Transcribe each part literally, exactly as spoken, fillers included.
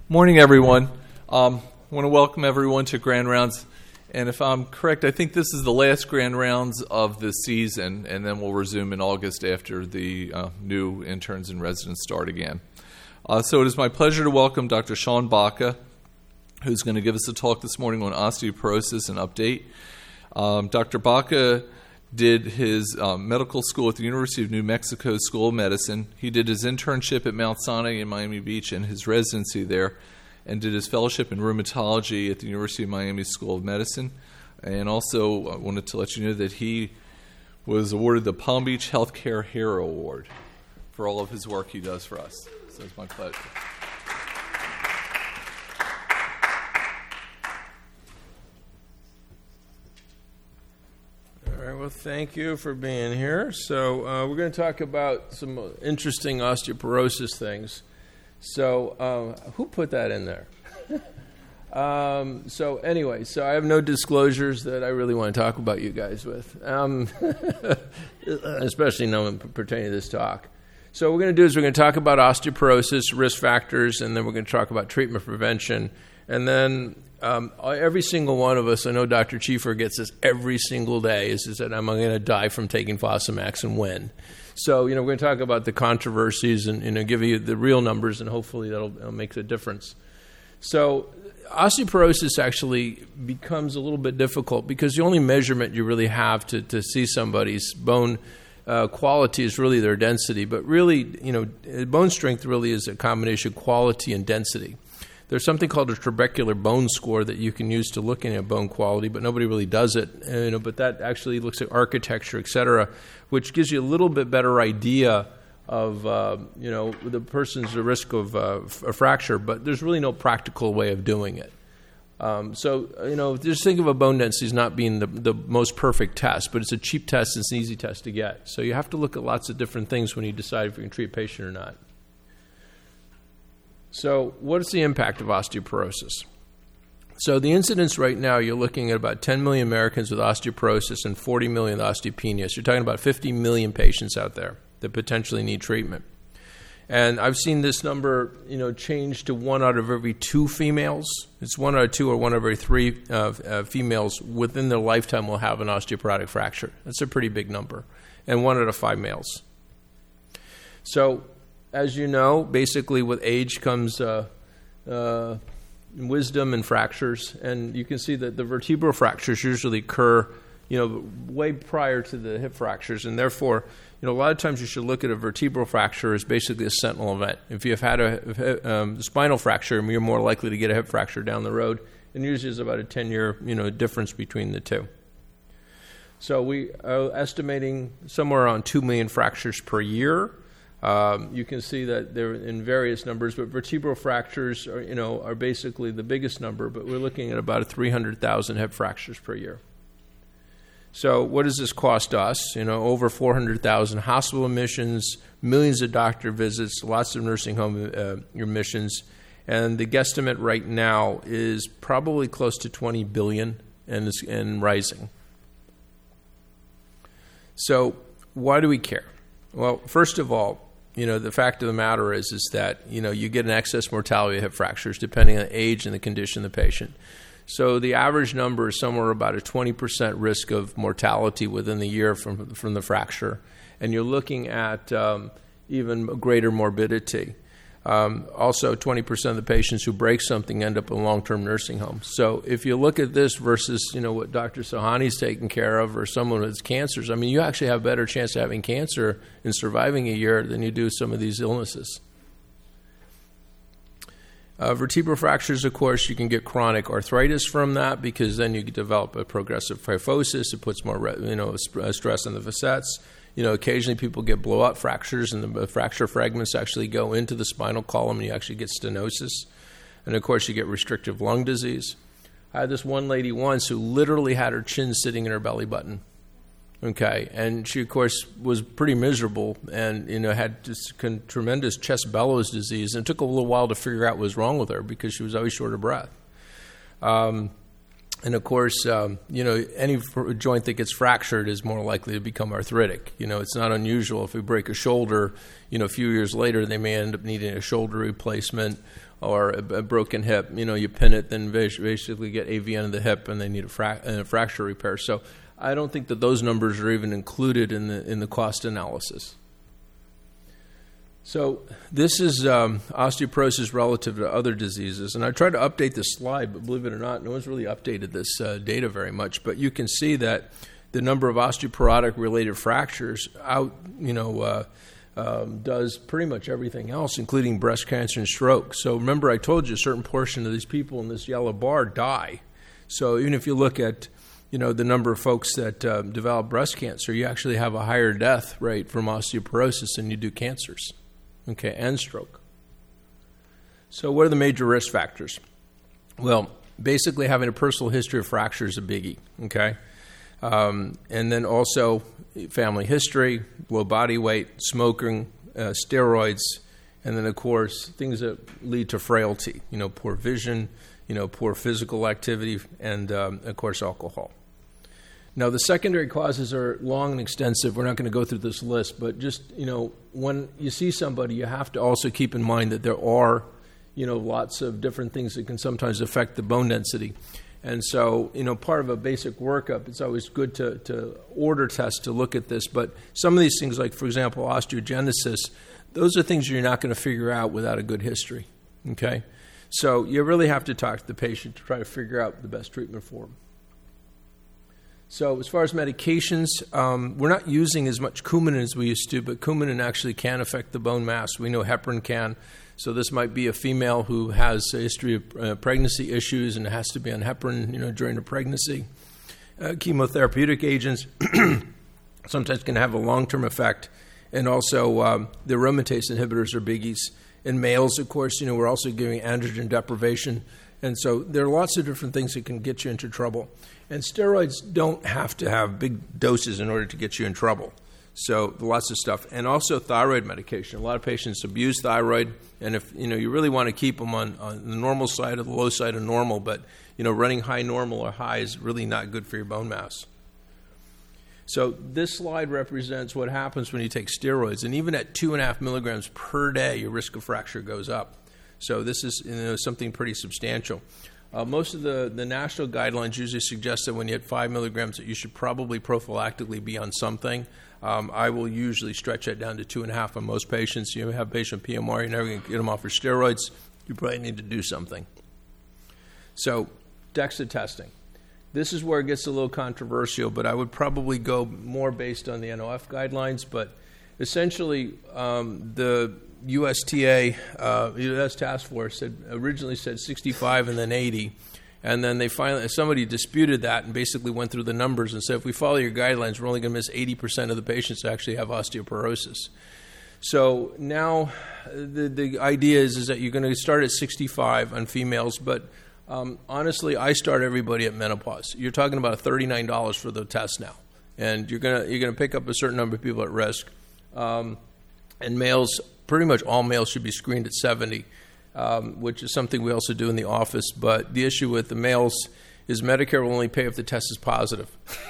Morning, everyone. Um, I want to welcome everyone to Grand Rounds. And if I'm correct, I think this is the last Grand Rounds of the season, and then we'll resume in August after the uh, new interns and residents start again. Uh, so it is my pleasure to welcome Doctor Sean Baca, who's going to give us a talk this morning on osteoporosis and update. Um, Doctor Baca did his um, medical school at the University of New Mexico School of Medicine. He did his internship at Mount Sinai in Miami Beach and his residency there, and did his fellowship in rheumatology at the University of Miami School of Medicine. And also I wanted to let you know that he was awarded the Palm Beach Healthcare Hero Award for all of his work he does for us. So it's my pleasure. All right, well, thank you for being here. So uh, we're going to talk about some interesting osteoporosis things. So uh, who put that in there? um, so anyway, so I have no disclosures that I really want to talk about you guys with, um, especially none pertaining to this talk. So what we're going to do is we're going to talk about osteoporosis, risk factors, and then we're going to talk about treatment prevention. And then um, every single one of us, I know Doctor Chieffer gets this every single day, is, is that I'm going to die from taking Fosamax and when. So, you know, we're going to talk about the controversies and, you know, give you the real numbers, and hopefully that'll, that'll make a difference. So osteoporosis actually becomes a little bit difficult because the only measurement you really have to, to see somebody's bone uh, quality is really their density. But really, you know, bone strength really is a combination of quality and density. There's something called a trabecular bone score that you can use to look at bone quality, but nobody really does it. You know, but that actually looks at architecture, et cetera, which gives you a little bit better idea of, uh, you know, the person's risk of uh, a fracture, but there's really no practical way of doing it. Um, so, you know, just think of a bone density as not being the, the most perfect test, but it's a cheap test, it's an easy test to get. So you have to look at lots of different things when you decide if you can treat a patient or not. So what is the impact of osteoporosis? So the incidence right now, you're looking at about ten million Americans with osteoporosis and forty million with osteopenia. So you're talking about fifty million patients out there that potentially need treatment. And I've seen this number, you know, change to one out of every two females. It's one out of two or one out of every three uh, uh, females within their lifetime will have an osteoporotic fracture. That's a pretty big number. And one out of five males. So as you know, basically with age comes uh, uh, wisdom and fractures, and you can see that the vertebral fractures usually occur, you know, way prior to the hip fractures, and therefore, you know, a lot of times you should look at a vertebral fracture as basically a sentinel event. If you've had a um, spinal fracture, you're more likely to get a hip fracture down the road, and usually there's about a ten-year, you know, difference between the two. So we are estimating somewhere around two million fractures per year. Um, you can see that they're in various numbers, but vertebral fractures are, you know, are basically the biggest number, but we're looking at about three hundred thousand hip fractures per year. So what does this cost us? You know, over four hundred thousand hospital admissions, millions of doctor visits, lots of nursing home uh, admissions, and the guesstimate right now is probably close to twenty billion dollars and, is, and rising. So why do we care? Well, first of all, you know, the fact of the matter is, is that, you know, you get an excess mortality of hip fractures depending on the age and the condition of the patient. So the average number is somewhere about a twenty percent risk of mortality within the year from, from the fracture. And you're looking at um, even greater morbidity. Um, also, twenty percent of the patients who break something end up in long-term nursing homes. So if you look at this versus, you know, what Doctor Sohani's taking care of or someone with cancers, I mean, you actually have a better chance of having cancer and surviving a year than you do some of these illnesses. Uh, vertebral fractures, of course, you can get chronic arthritis from that because then you develop a progressive kyphosis. It puts more, you know, stress on the facets. You know, occasionally people get blowout fractures, and the fracture fragments actually go into the spinal column, and you actually get stenosis. And, of course, you get restrictive lung disease. I had this one lady once who literally had her chin sitting in her belly button, okay? And she, of course, was pretty miserable and, you know, had this con- tremendous chest bellows disease. And it took a little while to figure out what was wrong with her because she was always short of breath. Um, And, of course, um, you know, any fr- joint that gets fractured is more likely to become arthritic. You know, it's not unusual if we break a shoulder, you know, a few years later they may end up needing a shoulder replacement or a, a broken hip. You know, you pin it, then basically get A V N of the hip, and they need a, fra- a fracture repair. So I don't think that those numbers are even included in the in the cost analysis. So this is um, osteoporosis relative to other diseases. And I tried to update this slide, but believe it or not, no one's really updated this uh, data very much. But you can see that the number of osteoporotic-related fractures out, you know, uh, um, does pretty much everything else, including breast cancer and stroke. So remember, I told you a certain portion of these people in this yellow bar die. So even if you look at, you know, the number of folks that uh, develop breast cancer, you actually have a higher death rate from osteoporosis than you do cancers. Okay, and stroke. So what are the major risk factors? Well, basically having a personal history of fracture is a biggie, okay? Um, and then also family history, low body weight, smoking, uh, steroids, and then, of course, things that lead to frailty, you know, poor vision, you know, poor physical activity, and, um, of course, alcohol. Now, the secondary causes are long and extensive. We're not going to go through this list, but just, you know, when you see somebody, you have to also keep in mind that there are, you know, lots of different things that can sometimes affect the bone density. And so, you know, part of a basic workup, it's always good to, to order tests to look at this. But some of these things, like, for example, osteogenesis, those are things you're not going to figure out without a good history, okay? So you really have to talk to the patient to try to figure out the best treatment for them. So as far as medications, um, we're not using as much Coumadin as we used to, but Coumadin actually can affect the bone mass. We know heparin can. So this might be a female who has a history of uh, pregnancy issues and has to be on heparin, you know, during the pregnancy. Uh, chemotherapeutic agents sometimes can have a long-term effect. And also um, the aromatase inhibitors are biggies. In males, of course, you know, we're also giving androgen deprivation. And so there are lots of different things that can get you into trouble. And steroids don't have to have big doses in order to get you in trouble. So lots of stuff. And also thyroid medication. A lot of patients abuse thyroid. And if, you know, you really want to keep them on, on the normal side or the low side of normal, but, you know, running high normal or high is really not good for your bone mass. So this slide represents what happens when you take steroids. And even at two and a half milligrams per day, your risk of fracture goes up. So this is, you know, something pretty substantial. Uh, most of the, the national guidelines usually suggest that when you hit five milligrams that you should probably prophylactically be on something. Um, I will usually stretch that down to two and a half on most patients. You have a patient P M R, you're never going to get them off for steroids. You probably need to do something. So DEXA testing. This is where it gets a little controversial, but I would probably go more based on the N O F guidelines. But essentially, um, the U S T A, uh, U S Task Force, had originally said sixty-five and then eighty, and then they finally somebody disputed that and basically went through the numbers and said, if we follow your guidelines, we're only going to miss eighty percent of the patients that actually have osteoporosis. So now the the idea is is that you're going to start at sixty-five on females, but um, honestly, I start everybody at menopause. You're talking about thirty-nine dollars for the test now, and you're gonna you're gonna pick up a certain number of people at risk, um, and males. Pretty much all males should be screened at seventy, um, which is something we also do in the office. But the issue with the males is Medicare will only pay if the test is positive.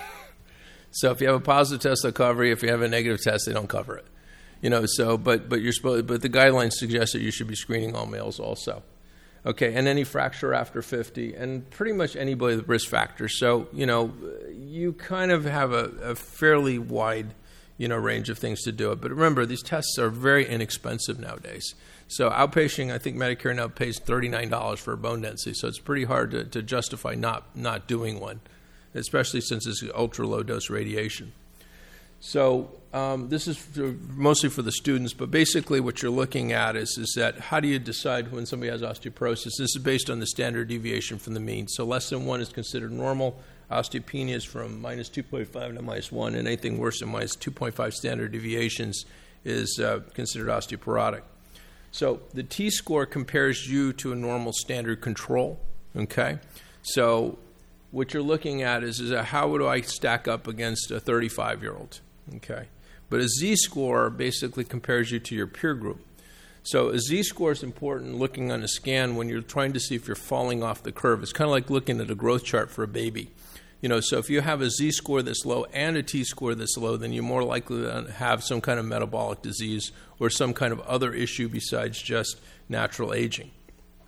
So if you have a positive test, they'll cover you. If you have a negative test, they don't cover it. You know. So, but but you're supposed. But the guidelines suggest that you should be screening all males also. Okay, and any fracture after fifty, and pretty much anybody with risk factors. So you know, you kind of have a, a fairly wide, you know, range of things to do it. But remember, these tests are very inexpensive nowadays. So outpatient, I think Medicare now pays thirty-nine dollars for a bone density. So it's pretty hard to, to justify not not doing one, especially since it's ultra low dose radiation. So um, this is for, mostly for the students, but basically what you're looking at is, is that how do you decide when somebody has osteoporosis? This is based on the standard deviation from the mean. So less than one is considered normal. Osteopenia is from minus two point five to minus one, and anything worse than minus two point five standard deviations is uh, considered osteoporotic. So the T-score compares you to a normal standard control, okay? So what you're looking at is, is how do I stack up against a thirty-five-year-old, okay? But a Z-score basically compares you to your peer group. So a Z-score is important looking on a scan when you're trying to see if you're falling off the curve. It's kind of like looking at a growth chart for a baby. You know, so if you have a Z-score that's low and a T-score that's low, then you're more likely to have some kind of metabolic disease or some kind of other issue besides just natural aging.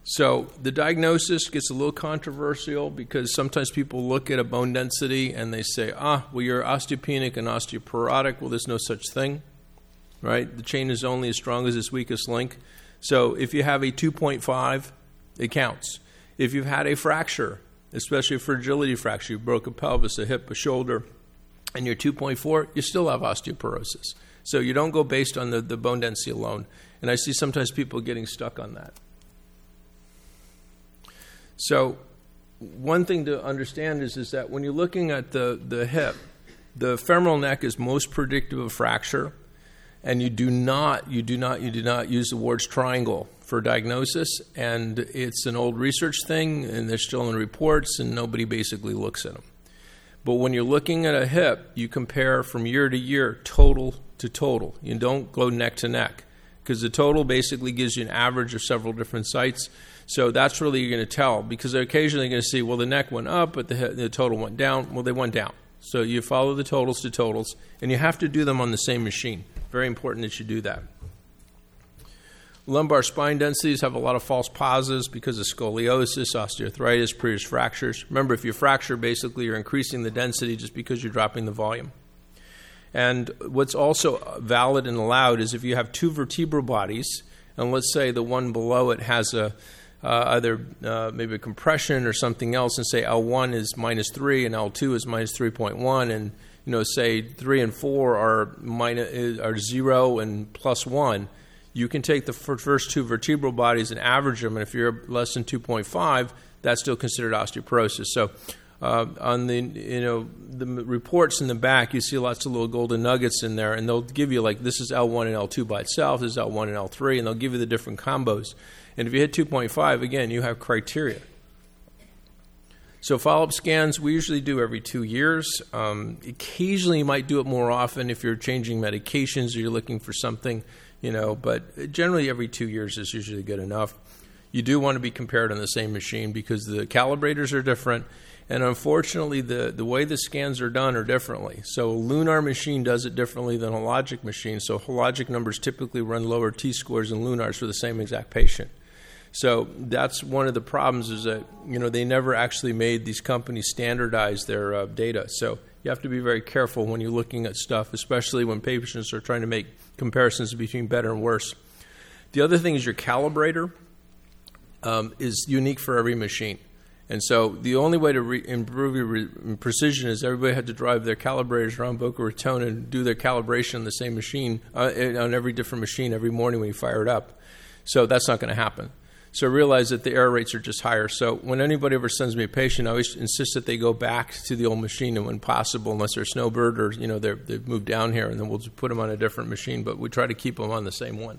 So the diagnosis gets a little controversial because sometimes people look at a bone density and they say, ah, well, you're osteopenic and osteoporotic. Well, there's no such thing, right? The chain is only as strong as its weakest link. So if you have a two point five, it counts. If you've had a fracture, especially a fragility fracture, you broke a pelvis, a hip, a shoulder, and you're two point four, you still have osteoporosis. So you don't go based on the, the bone density alone. And I see sometimes people getting stuck on that. So one thing to understand is, is that when you're looking at the, the hip, the femoral neck is most predictive of fracture, and you do not, you do not, you do not use the Ward's triangle for diagnosis, and it's an old research thing, and they're still in reports, and nobody basically looks at them. But when you're looking at a hip, you compare from year to year, total to total. You don't go neck to neck, because the total basically gives you an average of several different sites. So that's really you're going to tell, because they're occasionally going to see, well, the neck went up, but the, the total went down. Well, they went down. So you follow the totals to totals, and you have to do them on the same machine. Very important that you do that. Lumbar spine densities have a lot of false positives because of scoliosis, osteoarthritis, previous fractures. Remember, if you fracture, basically you're increasing the density just because you're dropping the volume. And what's also valid and allowed is if you have two vertebral bodies, and let's say the one below it has a Uh, either uh, maybe a compression or something else, and say L one is minus three and L two is minus three point one, and you know, say three and four are minus are zero and plus one. You can take the first two vertebral bodies and average them, and if you're less than two point five, that's still considered osteoporosis. So uh, on the you know the reports in the back, you see lots of little golden nuggets in there, and they'll give you like this is L one and L two by itself, this is L one and L three, and they'll give you the different combos. And if you hit two point five, again, you have criteria. So follow-up scans, we usually do every two years. Um, occasionally, you might do it more often if you're changing medications or you're looking for something, you know, but generally every two years is usually good enough. You do want to be compared on the same machine because the calibrators are different, and unfortunately, the, the way the scans are done are differently. So a Lunar machine does it differently than a Hologic machine, so Hologic numbers typically run lower T-scores than Lunars for the same exact patient. So that's one of the problems is that, you know, they never actually made these companies standardize their uh, data. So you have to be very careful when you're looking at stuff, especially when patients are trying to make comparisons between better and worse. The other thing is your calibrator um, is unique for every machine. And so the only way to re- improve your re- precision is everybody had to drive their calibrators around Boca Raton and do their calibration on the same machine, uh, on every different machine every morning when you fire it up. So that's not going to happen. So realize that the error rates are just higher. So when anybody ever sends me a patient, I always insist that they go back to the old machine, and when possible, unless they're snowbird or you know they're, they've moved down here, and then we'll just put them on a different machine. But we try to keep them on the same one.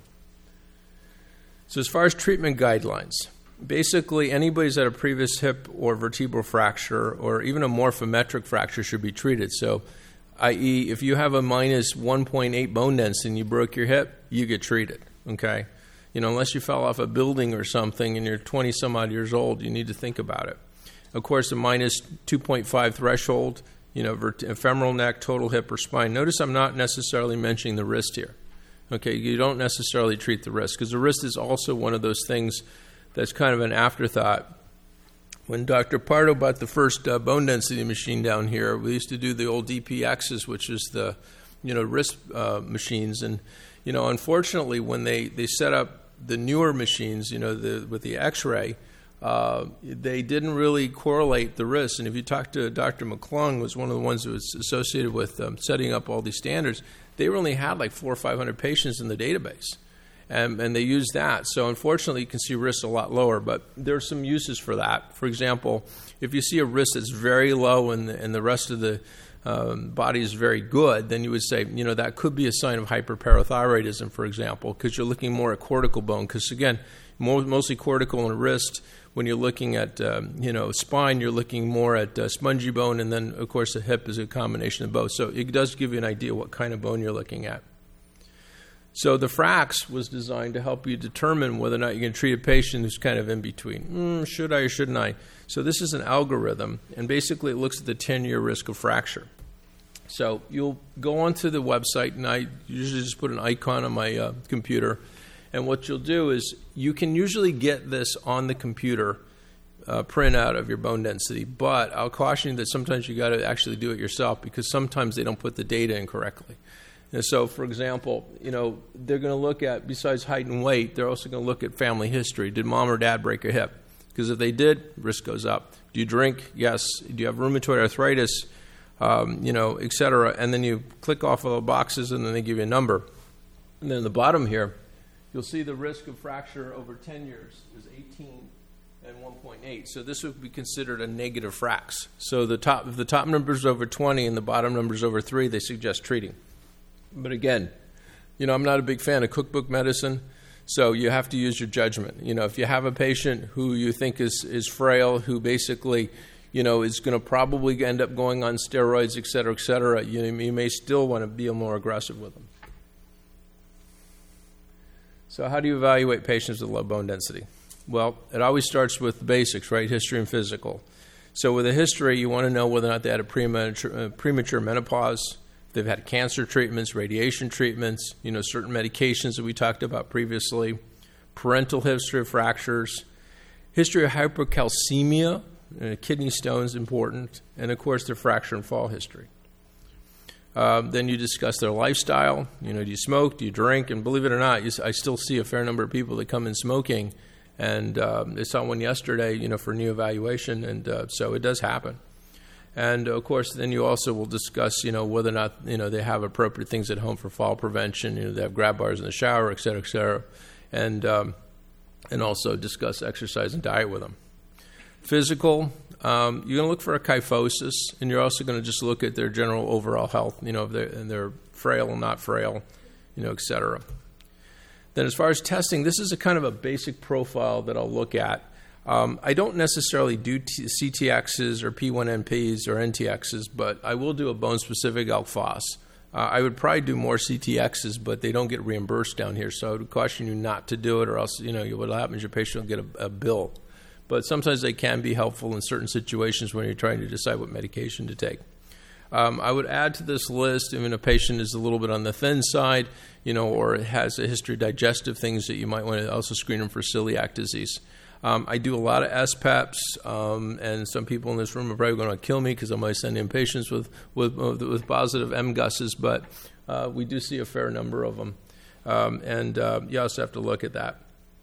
So as far as treatment guidelines, basically anybody who's had a previous hip or vertebral fracture or even a morphometric fracture should be treated. So, that is, if you have a minus one point eight bone density and you broke your hip, you get treated. Okay. You know, unless you fell off a building or something and you're twenty some odd years old, you need to think about it. Of course, a minus two point five threshold, you know, vert- femoral neck, total hip or spine. Notice I'm not necessarily mentioning the wrist here. Okay, you don't necessarily treat the wrist because the wrist is also one of those things that's kind of an afterthought. When Doctor Pardo bought the first uh, bone density machine down here, we used to do the old D P Xs, which is the, you know, wrist uh, machines. And, you know, unfortunately, when they, they set up the newer machines, you know, the, with the X-ray, uh, they didn't really correlate the wrist. And if you talk to Doctor McClung, who was one of the ones who was associated with um, setting up all these standards, they only had like four or five hundred patients in the database. And, and they used that. So unfortunately, you can see wrists a lot lower, but there are some uses for that. For example, if you see a wrist that's very low and the, and the rest of the um, body is very good, then you would say, you know, that could be a sign of hyperparathyroidism, for example, because you're looking more at cortical bone. Because again, more, mostly cortical in the wrist. When you're looking at, um, you know, spine, you're looking more at uh, spongy bone, and then, of course, the hip is a combination of both. So it does give you an idea what kind of bone you're looking at. So the FRAX was designed to help you determine whether or not you can treat a patient who's kind of in between. Mm, should I or shouldn't I? So this is an algorithm, and basically it looks at the ten-year risk of fracture. So you'll go onto the website, and I usually just put an icon on my uh, computer, And what you'll do is you can usually get this on the computer uh, printout of your bone density, but I'll caution you that sometimes you got to actually do it yourself because sometimes they don't put the data in correctly. And so, for example, you know, they're going to look at, besides height and weight, they're also going to look at family history. Did mom or dad break a hip? Because if they did, risk goes up. Do you drink? Yes. Do you have rheumatoid arthritis? Um, you know, et cetera. And then you click off all the boxes, and then they give you a number. And then at the bottom here, you'll see the risk of fracture over ten years is eighteen and one point eight. So this would be considered a negative frax. So the top, if the top number is over twenty and the bottom number is over three, they suggest treating. But again, you know, I'm not a big fan of cookbook medicine, so you have to use your judgment. You know, if you have a patient who you think is, is frail, who basically, you know, is going to probably end up going on steroids, et cetera, et cetera, you, you may still want to be more aggressive with them. So how do you evaluate patients with low bone density? Well, it always starts with the basics, right? History and physical. So with a history, you want to know whether or not they had a premature, uh, premature menopause. They've had cancer treatments, radiation treatments, you know, certain medications that we talked about previously, parental history of fractures, history of hypercalcemia, uh, kidney stones important, and of course their fracture and fall history. Um, then you discuss their lifestyle. You know, do you smoke? Do you drink? And believe it or not, you, I still see a fair number of people that come in smoking, and um, they saw one yesterday, you know, for new evaluation, and uh, so it does happen. And, of course, then you also will discuss, you know, whether or not, you know, they have appropriate things at home for fall prevention. You know, they have grab bars in the shower, et cetera, et cetera. And, um, and also discuss exercise and diet with them. Physical, um, you're going to look for a kyphosis, and you're also going to just look at their general overall health, you know, if they're, and they're frail or not frail, you know, et cetera. Then as far as testing, this is a kind of a basic profile that I'll look at. Um, I don't necessarily do T- C T Xs or P one N Ps or N T Xs, but I will do a bone-specific alk phos. Uh, I would probably do more C T Xs, but they don't get reimbursed down here, so I would caution you not to do it, or else, you know, what will happen is your patient will get a, a bill. But sometimes they can be helpful in certain situations when you're trying to decide what medication to take. Um, I would add to this list, even a patient is a little bit on the thin side, you know, or has a history of digestive things that you might want to also screen them for celiac disease. Um, I do a lot of S P E Ps, um, and some people in this room are probably going to kill me because I'm going to send in patients with, with, with positive M G U Ss, but uh, we do see a fair number of them. Um, and uh, you also have to look at that.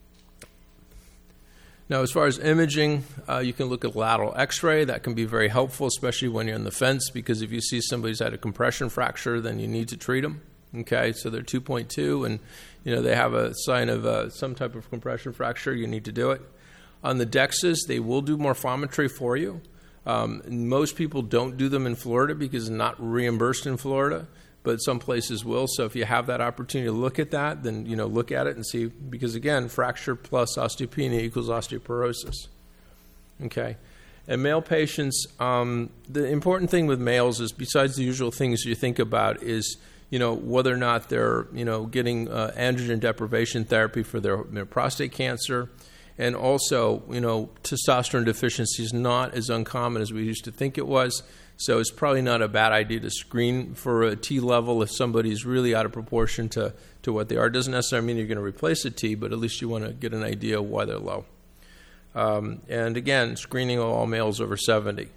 Now, as far as imaging, uh, you can look at lateral x-ray. That can be very helpful, especially when you're on the fence, because if you see somebody's had a compression fracture, then you need to treat them. Okay, so they're two point two, and you know they have a sign of uh, some type of compression fracture, you need to do it. On the D E X As, they will do morphometry for you. Um, most people don't do them in Florida because it's not reimbursed in Florida, but some places will. So if you have that opportunity to look at that, then you know look at it and see, because again, fracture plus osteopenia equals osteoporosis. Okay, and male patients, um, the important thing with males is, besides the usual things you think about, is you know whether or not they're you know getting uh, androgen deprivation therapy for their, their prostate cancer. And also, you know, testosterone deficiency is not as uncommon as we used to think it was. So it's probably not a bad idea to screen for a T level if somebody's really out of proportion to, to what they are. It doesn't necessarily mean you're going to replace a T, but at least you want to get an idea of why they're low. Um, and again, screening of all males over seventy.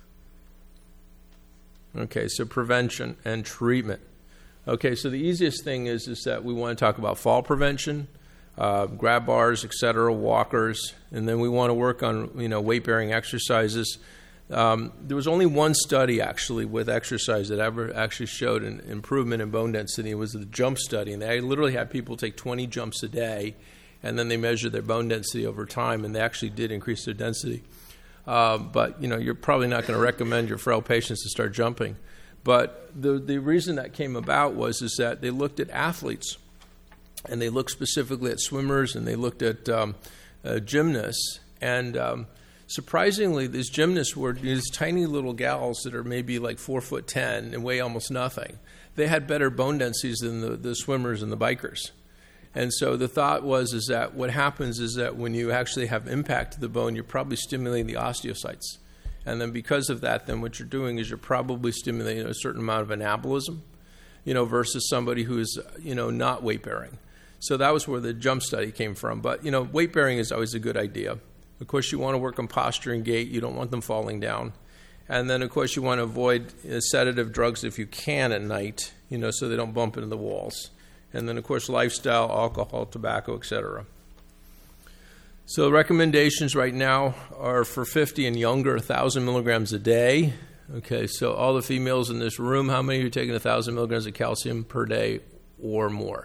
Okay, so prevention and treatment. Okay, so the easiest thing is, is that we want to talk about fall prevention. Uh, grab bars, et cetera, walkers, and then we want to work on you know weight-bearing exercises. Um, there was only one study actually with exercise that ever actually showed an improvement in bone density. It was the jump study, and they literally had people take twenty jumps a day, and then they measured their bone density over time, and they actually did increase their density. Uh, but you know you're probably not going to recommend your frail patients to start jumping. But the the reason that came about was is that they looked at athletes. And they looked specifically at swimmers, and they looked at um, uh, gymnasts. And um, surprisingly, these gymnasts were these tiny little gals that are maybe like four foot ten and weigh almost nothing. They had better bone densities than the, the swimmers and the bikers. And so the thought was is that what happens is that when you actually have impact to the bone, you're probably stimulating the osteocytes. And then because of that, then what you're doing is you're probably stimulating a certain amount of anabolism, you know, versus somebody who is, you know, not weight-bearing. So that was where the JUMP study came from. But, you know, weight bearing is always a good idea. Of course, you want to work on posture and gait. You don't want them falling down. And then, of course, you want to avoid uh, sedative drugs if you can at night, you know, so they don't bump into the walls. And then, of course, lifestyle, alcohol, tobacco, et cetera. So the recommendations right now are for fifty and younger, one thousand milligrams a day. Okay, so all the females in this room, how many of you are taking one thousand milligrams of calcium per day or more?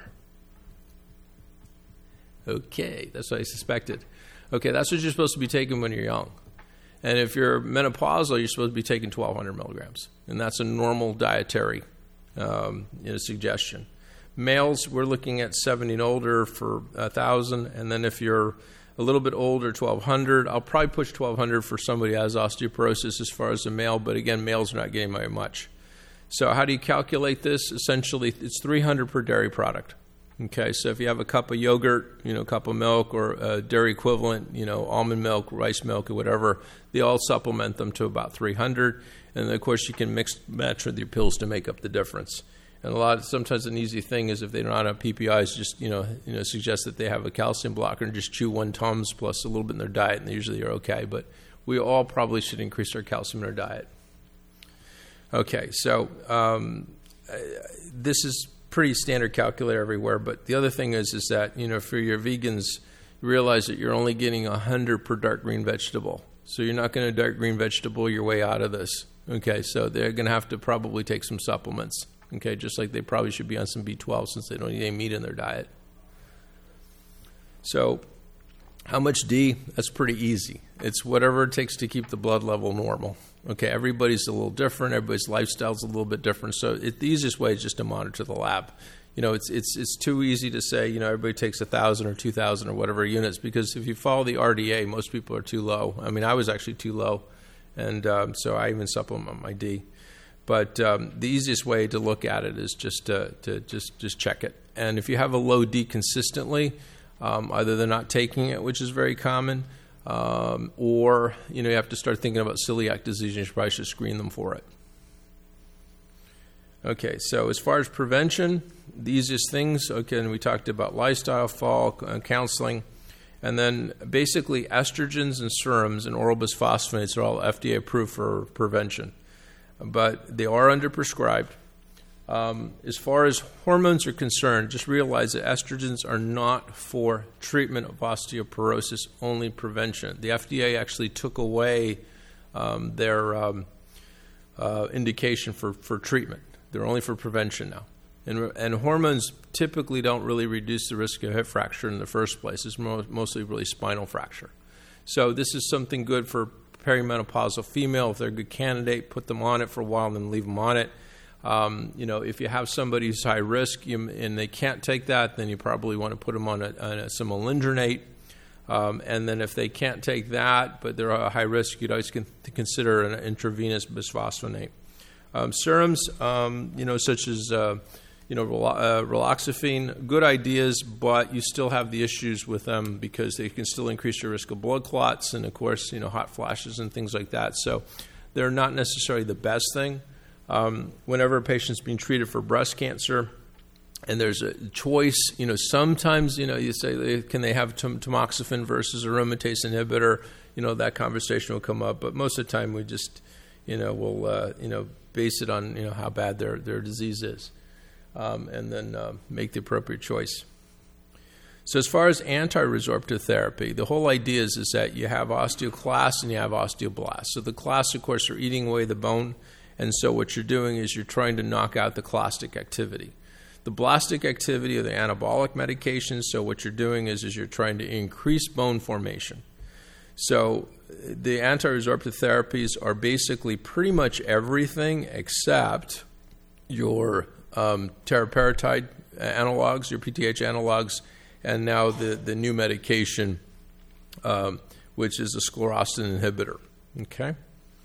Okay, that's what I suspected. Okay, that's what you're supposed to be taking when you're young. And if you're menopausal, you're supposed to be taking twelve hundred milligrams. And that's a normal dietary um, you know, suggestion. Males, we're looking at seventy and older for one thousand. And then if you're a little bit older, twelve hundred. I'll probably push twelve hundred for somebody who has osteoporosis as far as a male. But again, males are not getting very much. So how do you calculate this? Essentially, it's three hundred per dairy product. Okay, so if you have a cup of yogurt, you know, a cup of milk, or a dairy equivalent, you know, almond milk, rice milk, or whatever, they all supplement them to about three hundred. And then, of course, you can mix match with your pills to make up the difference. And a lot, sometimes an easy thing is if they're not on P P Is, just, you know, you know, suggest that they have a calcium blocker and just chew one Tums plus a little bit in their diet, and they usually are okay. But we all probably should increase our calcium in our diet. Okay, so um, this is pretty standard calculator everywhere, but the other thing is is that, you know, for your vegans, you realize that you're only getting one hundred per dark green vegetable. So you're not going to dark green vegetable your way out of this. Okay, so they're going to have to probably take some supplements. Okay, just like they probably should be on some B twelve since they don't eat any meat in their diet. So how much D? That's pretty easy. It's whatever it takes to keep the blood level normal. Okay, everybody's a little different. Everybody's lifestyle's a little bit different. So it, the easiest way is just to monitor the lab. You know, it's it's it's too easy to say, you know, everybody takes one thousand or two thousand or whatever units, because if you follow the R D A, most people are too low. I mean, I was actually too low, and um, so I even supplement my D. But um, the easiest way to look at it is just to, to just just check it. And if you have a low D consistently, um, either they're not taking it, which is very common, um, or you know you have to start thinking about celiac disease, and you probably should screen them for it. Okay, so as far as prevention, the easiest things, okay, and we talked about lifestyle, fall, uh, counseling, and then basically estrogens and serums and oral bisphosphonates are all F D A approved for prevention. But they are underprescribed. Um, as far as hormones are concerned, just realize that estrogens are not for treatment of osteoporosis, only prevention. The F D A actually took away um, their um, uh, indication for, for treatment. They're only for prevention now. And, and hormones typically don't really reduce the risk of hip fracture in the first place. It's mo- mostly really spinal fracture. So this is something good for perimenopausal female. If they're a good candidate, put them on it for a while and then leave them on it. Um, you know, if you have somebody who's high risk you, and they can't take that, then you probably want to put them on, a, on a, some alendronate. Um, and then if they can't take that, but they're a high risk, you'd always con- consider an intravenous bisphosphonate. Um, serums, um, you know, such as uh, you know, rel- uh, raloxifene, good ideas, but you still have the issues with them because they can still increase your risk of blood clots and, of course, you know, hot flashes and things like that. So they're not necessarily the best thing. Um, whenever a patient's being treated for breast cancer and there's a choice, you know, sometimes, you know, you say, can they have tam- tamoxifen versus aromatase inhibitor? You know, that conversation will come up. But most of the time we just, you know, we'll, uh, you know, base it on, you know, how bad their, their disease is. Um, and then uh, make the appropriate choice. So as far as anti-resorptive therapy, the whole idea is, is that you have osteoclasts and you have osteoblasts. So the clasts, of course, are eating away the bone, and so what you're doing is you're trying to knock out the clastic activity. The blastic activity are the anabolic medications, so what you're doing is, is you're trying to increase bone formation. So the anti-resorptive therapies are basically pretty much everything except your Um, teriparatide analogs, your P T H analogs, and now the, the new medication, um, which is a sclerostin inhibitor. Okay?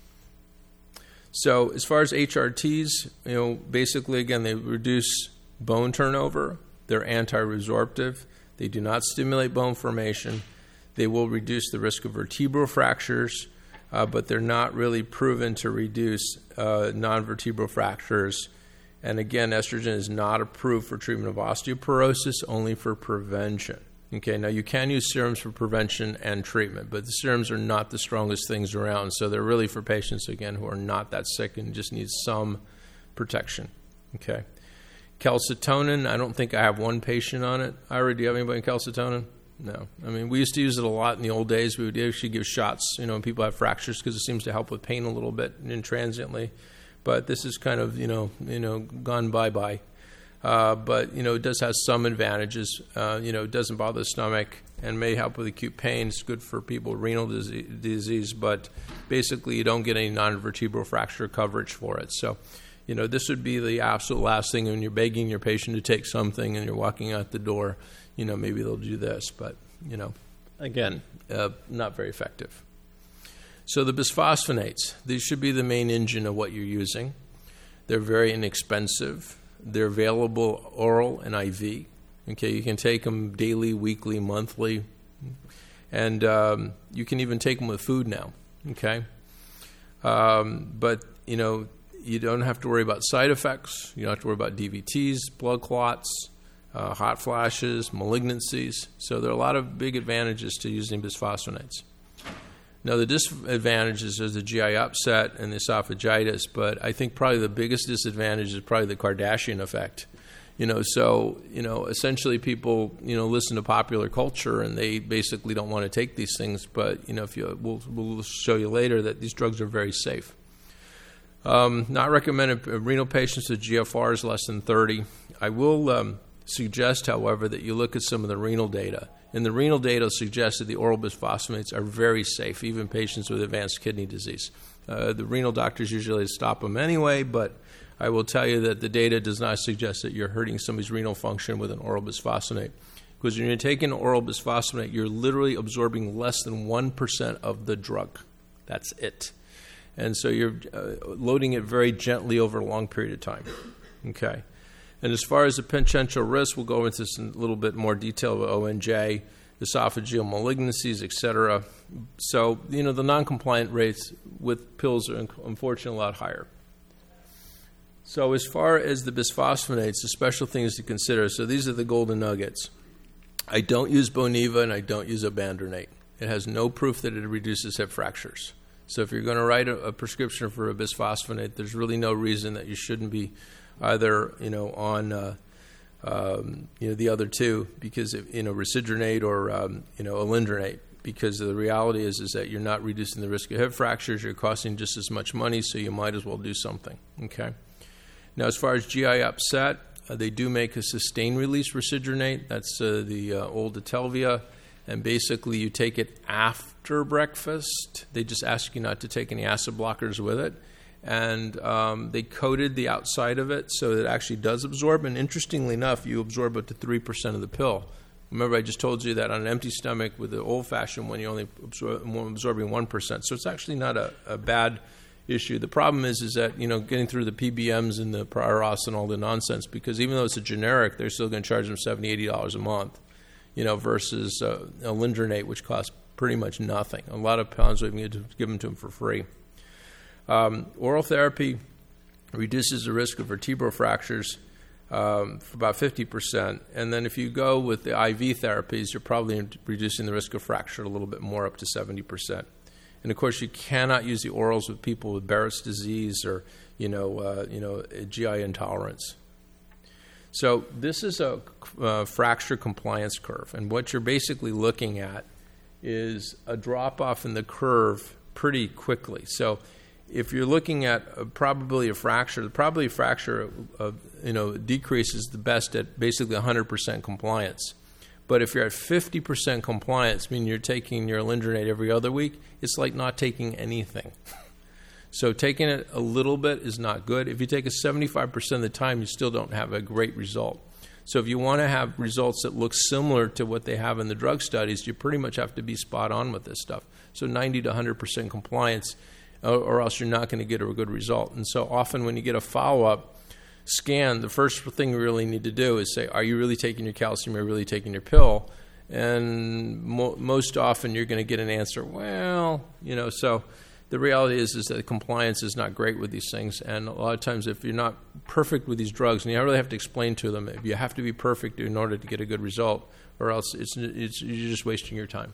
So as far as H R Ts, you know, basically, again, they reduce bone turnover. They're anti-resorptive. They do not stimulate bone formation. They will reduce the risk of vertebral fractures, uh, but they're not really proven to reduce uh, non-vertebral fractures And again, estrogen is not approved for treatment of osteoporosis, only for prevention. Okay, now you can use serums for prevention and treatment, but the serums are not the strongest things around, so they're really for patients, again, who are not that sick and just need some protection. Okay. Calcitonin, I don't think I have one patient on it. Ira, do you have anybody on calcitonin? No. I mean, we used to use it a lot in the old days. We would actually give shots, you know, when people have fractures because it seems to help with pain a little bit and transiently. But this is kind of, you know, you know, gone bye-bye. Uh, but, you know, it does have some advantages. Uh, you know, it doesn't bother the stomach and may help with acute pain. It's good for people with renal disease, disease, but basically you don't get any non-vertebral fracture coverage for it. So, you know, this would be the absolute last thing when you're begging your patient to take something and you're walking out the door. You know, maybe they'll do this, but, you know, again, uh, not very effective. So the bisphosphonates, these should be the main engine of what you're using. They're very inexpensive. They're available oral and I V. Okay, you can take them daily, weekly, monthly, and um, you can even take them with food now. Okay, um, but you know you don't have to worry about side effects. You don't have to worry about D V Ts, blood clots, uh, hot flashes, malignancies. So there are a lot of big advantages to using bisphosphonates. Now, the disadvantages is the G I upset and the esophagitis, but I think probably the biggest disadvantage is probably the Kardashian effect. You know, so, you know, essentially people, you know, listen to popular culture and they basically don't want to take these things, but, you know, if you, we'll, we'll show you later that these drugs are very safe. Um, not recommended in renal patients with G F Rs less than thirty. I will um, suggest, however, that you look at some of the renal data. And the renal data suggests that the oral bisphosphonates are very safe, even patients with advanced kidney disease. Uh, the renal doctors usually stop them anyway, but I will tell you that the data does not suggest that you're hurting somebody's renal function with an oral bisphosphonate. Because when you're taking an oral bisphosphonate, you're literally absorbing less than one percent of the drug. That's it. And so you're uh, loading it very gently over a long period of time. Okay. And as far as the potential risks, we'll go into this in a little bit more detail with O N J, esophageal malignancies, et cetera. So, you know, the non-compliant rates with pills are unfortunately a lot higher. So as far as the bisphosphonates, the special things to consider, so these are the golden nuggets. I don't use Boniva and I don't use Abandronate. It has no proof that it reduces hip fractures. So if you're going to write a, a prescription for a bisphosphonate, there's really no reason that you shouldn't be either, you know, on, uh, um, you know, the other two, because, if, you know, Residronate or, um, you know, Alendronate, because the reality is is that you're not reducing the risk of hip fractures, you're costing just as much money, so you might as well do something, okay? Now, as far as G I upset, uh, they do make a sustained-release Residronate. That's uh, the uh, old Atelvia, and basically you take it after breakfast. They just ask you not to take any acid blockers with it. And um, they coated the outside of it so that it actually does absorb. And interestingly enough, you absorb up to three percent of the pill. Remember, I just told you that on an empty stomach with the old-fashioned one, you're only absor- absorbing one percent. So it's actually not a, a bad issue. The problem is is that, you know, getting through the P B Ms and the prior auths and all the nonsense, because even though it's a generic, they're still going to charge them seventy dollars, eighty dollars a month, you know, versus uh, Alendronate, which costs pretty much nothing. A lot of pounds we can give them to them for free. Um, oral therapy reduces the risk of vertebral fractures um, for about fifty percent. And then if you go with the I V therapies, you're probably reducing the risk of fracture a little bit more, up to seventy percent. And, of course, you cannot use the orals with people with Barrett's disease or, you know, uh, you know, G I intolerance. So this is a uh, fracture compliance curve. And what you're basically looking at is a drop-off in the curve pretty quickly. So if you're looking at a probability of fracture, the probability of fracture uh, you know, decreases the best at basically one hundred percent compliance. But if you're at fifty percent compliance, meaning you're taking your Alendronate every other week, it's like not taking anything. So taking it a little bit is not good. If you take it seventy-five percent of the time, you still don't have a great result. So if you want to have results that look similar to what they have in the drug studies, you pretty much have to be spot on with this stuff. So ninety to one hundred percent compliance, or else you're not going to get a good result. And so often when you get a follow-up scan, the first thing we really need to do is say, are you really taking your calcium? Are you really taking your pill? And mo- most often you're going to get an answer, well, you know, so the reality is is that the compliance is not great with these things, and a lot of times if you're not perfect with these drugs, and you really have to explain to them, you have to be perfect in order to get a good result, or else it's, it's you're just wasting your time.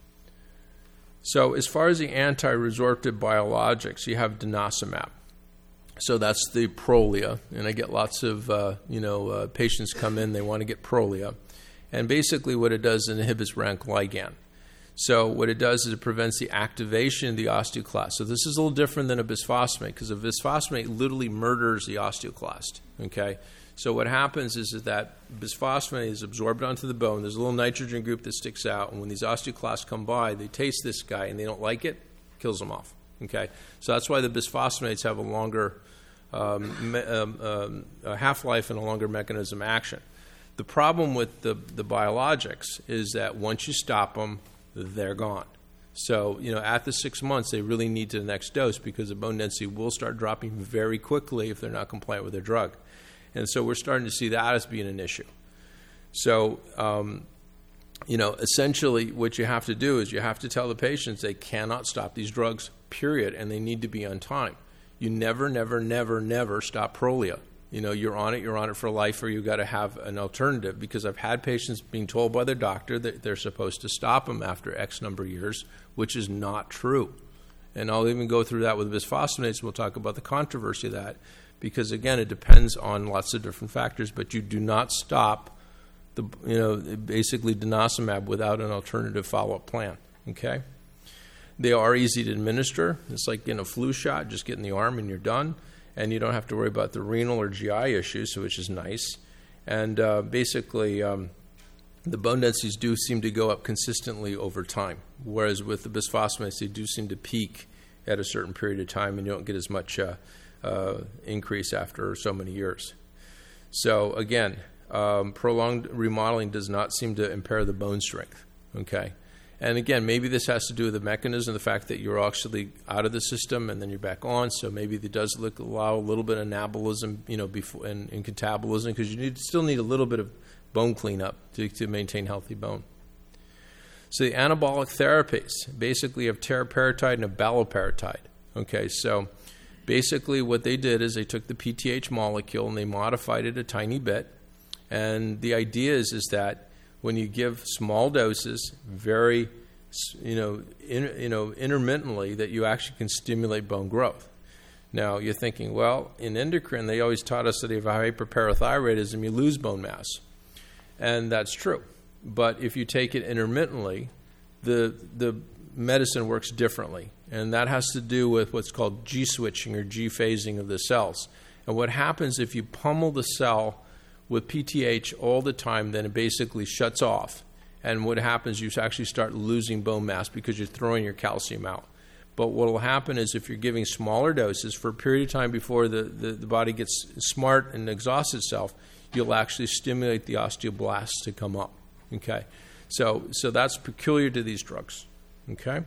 So as far as the anti-resorptive biologics, you have denosumab. So that's the Prolia, and I get lots of uh, you know uh, patients come in, they want to get Prolia, and basically what it does is it inhibits rank ligand. So what it does is it prevents the activation of the osteoclast. So this is a little different than a bisphosphonate, because a bisphosphonate literally murders the osteoclast. Okay, so what happens is, is that bisphosphonate is absorbed onto the bone. There's a little nitrogen group that sticks out, and when these osteoclasts come by, they taste this guy and they don't like it, kills them off. Okay, so that's why the bisphosphonates have a longer um, me, um, um, a half-life and a longer mechanism of action. The problem with the, the biologics is that once you stop them, they're gone. So, you know, at the six months, they really need to the next dose, because the bone density will start dropping very quickly if they're not compliant with their drug. And so we're starting to see that as being an issue. So, um, you know, essentially what you have to do is you have to tell the patients they cannot stop these drugs, period, and they need to be on time. You never, never, never, never stop Prolia. You know, you're on it, you're on it for life, or you've got to have an alternative, because I've had patients being told by their doctor that they're supposed to stop them after X number of years, which is not true. And I'll even go through that with bisphosphonates. We'll talk about the controversy of that, because, again, it depends on lots of different factors, but you do not stop, the you know, basically denosumab without an alternative follow-up plan, okay? They are easy to administer. It's like getting a flu shot, just get in the arm and you're done. And you don't have to worry about the renal or G I issues, which is nice. And uh, basically, um, the bone densities do seem to go up consistently over time, whereas with the bisphosphonates, they do seem to peak at a certain period of time, and you don't get as much uh, uh, increase after so many years. So again, um, prolonged remodeling does not seem to impair the bone strength, okay? And again, maybe this has to do with the mechanism, the fact that you're actually out of the system and then you're back on. So maybe it does look, allow a little bit of anabolism, you know, before and, and catabolism, because you need, still need a little bit of bone cleanup to, to maintain healthy bone. So the anabolic therapies basically have teriparatide and abaloparatide. Okay, so basically what they did is they took the P T H molecule and they modified it a tiny bit. And the idea is, is that when you give small doses, very, you know, in, you know, intermittently, that you actually can stimulate bone growth. Now, you're thinking, well, in endocrine, they always taught us that if you have hyperparathyroidism, you lose bone mass. And that's true. But if you take it intermittently, the the medicine works differently. And that has to do with what's called G-switching or G-phasing of the cells. And what happens if you pummel the cell with P T H all the time, then it basically shuts off. And what happens, you actually start losing bone mass because you're throwing your calcium out. But what will happen is if you're giving smaller doses for a period of time before the, the, the body gets smart and exhausts itself, you'll actually stimulate the osteoblasts to come up. Okay, so so that's peculiar to these drugs. Okay,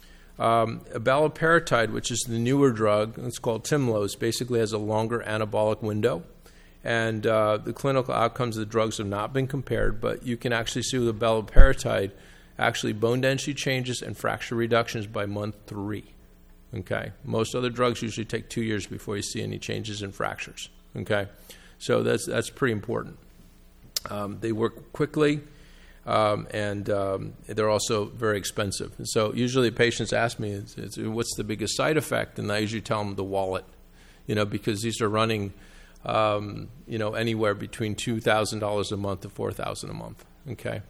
um, abaloparatide, which is the newer drug, it's called Tymlos, basically has a longer anabolic window. And uh, the clinical outcomes of the drugs have not been compared, but you can actually see with abaloparatide, actually bone density changes and fracture reductions by month three. Okay, most other drugs usually take two years before you see any changes in fractures. Okay, so that's that's pretty important. Um, they work quickly, um, and um, they're also very expensive. And so usually patients ask me, it's, it's, "What's the biggest side effect?" And I usually tell them the wallet, you know, because these are running. Um, you know, anywhere between two thousand dollars a month to four thousand dollars a month, okay?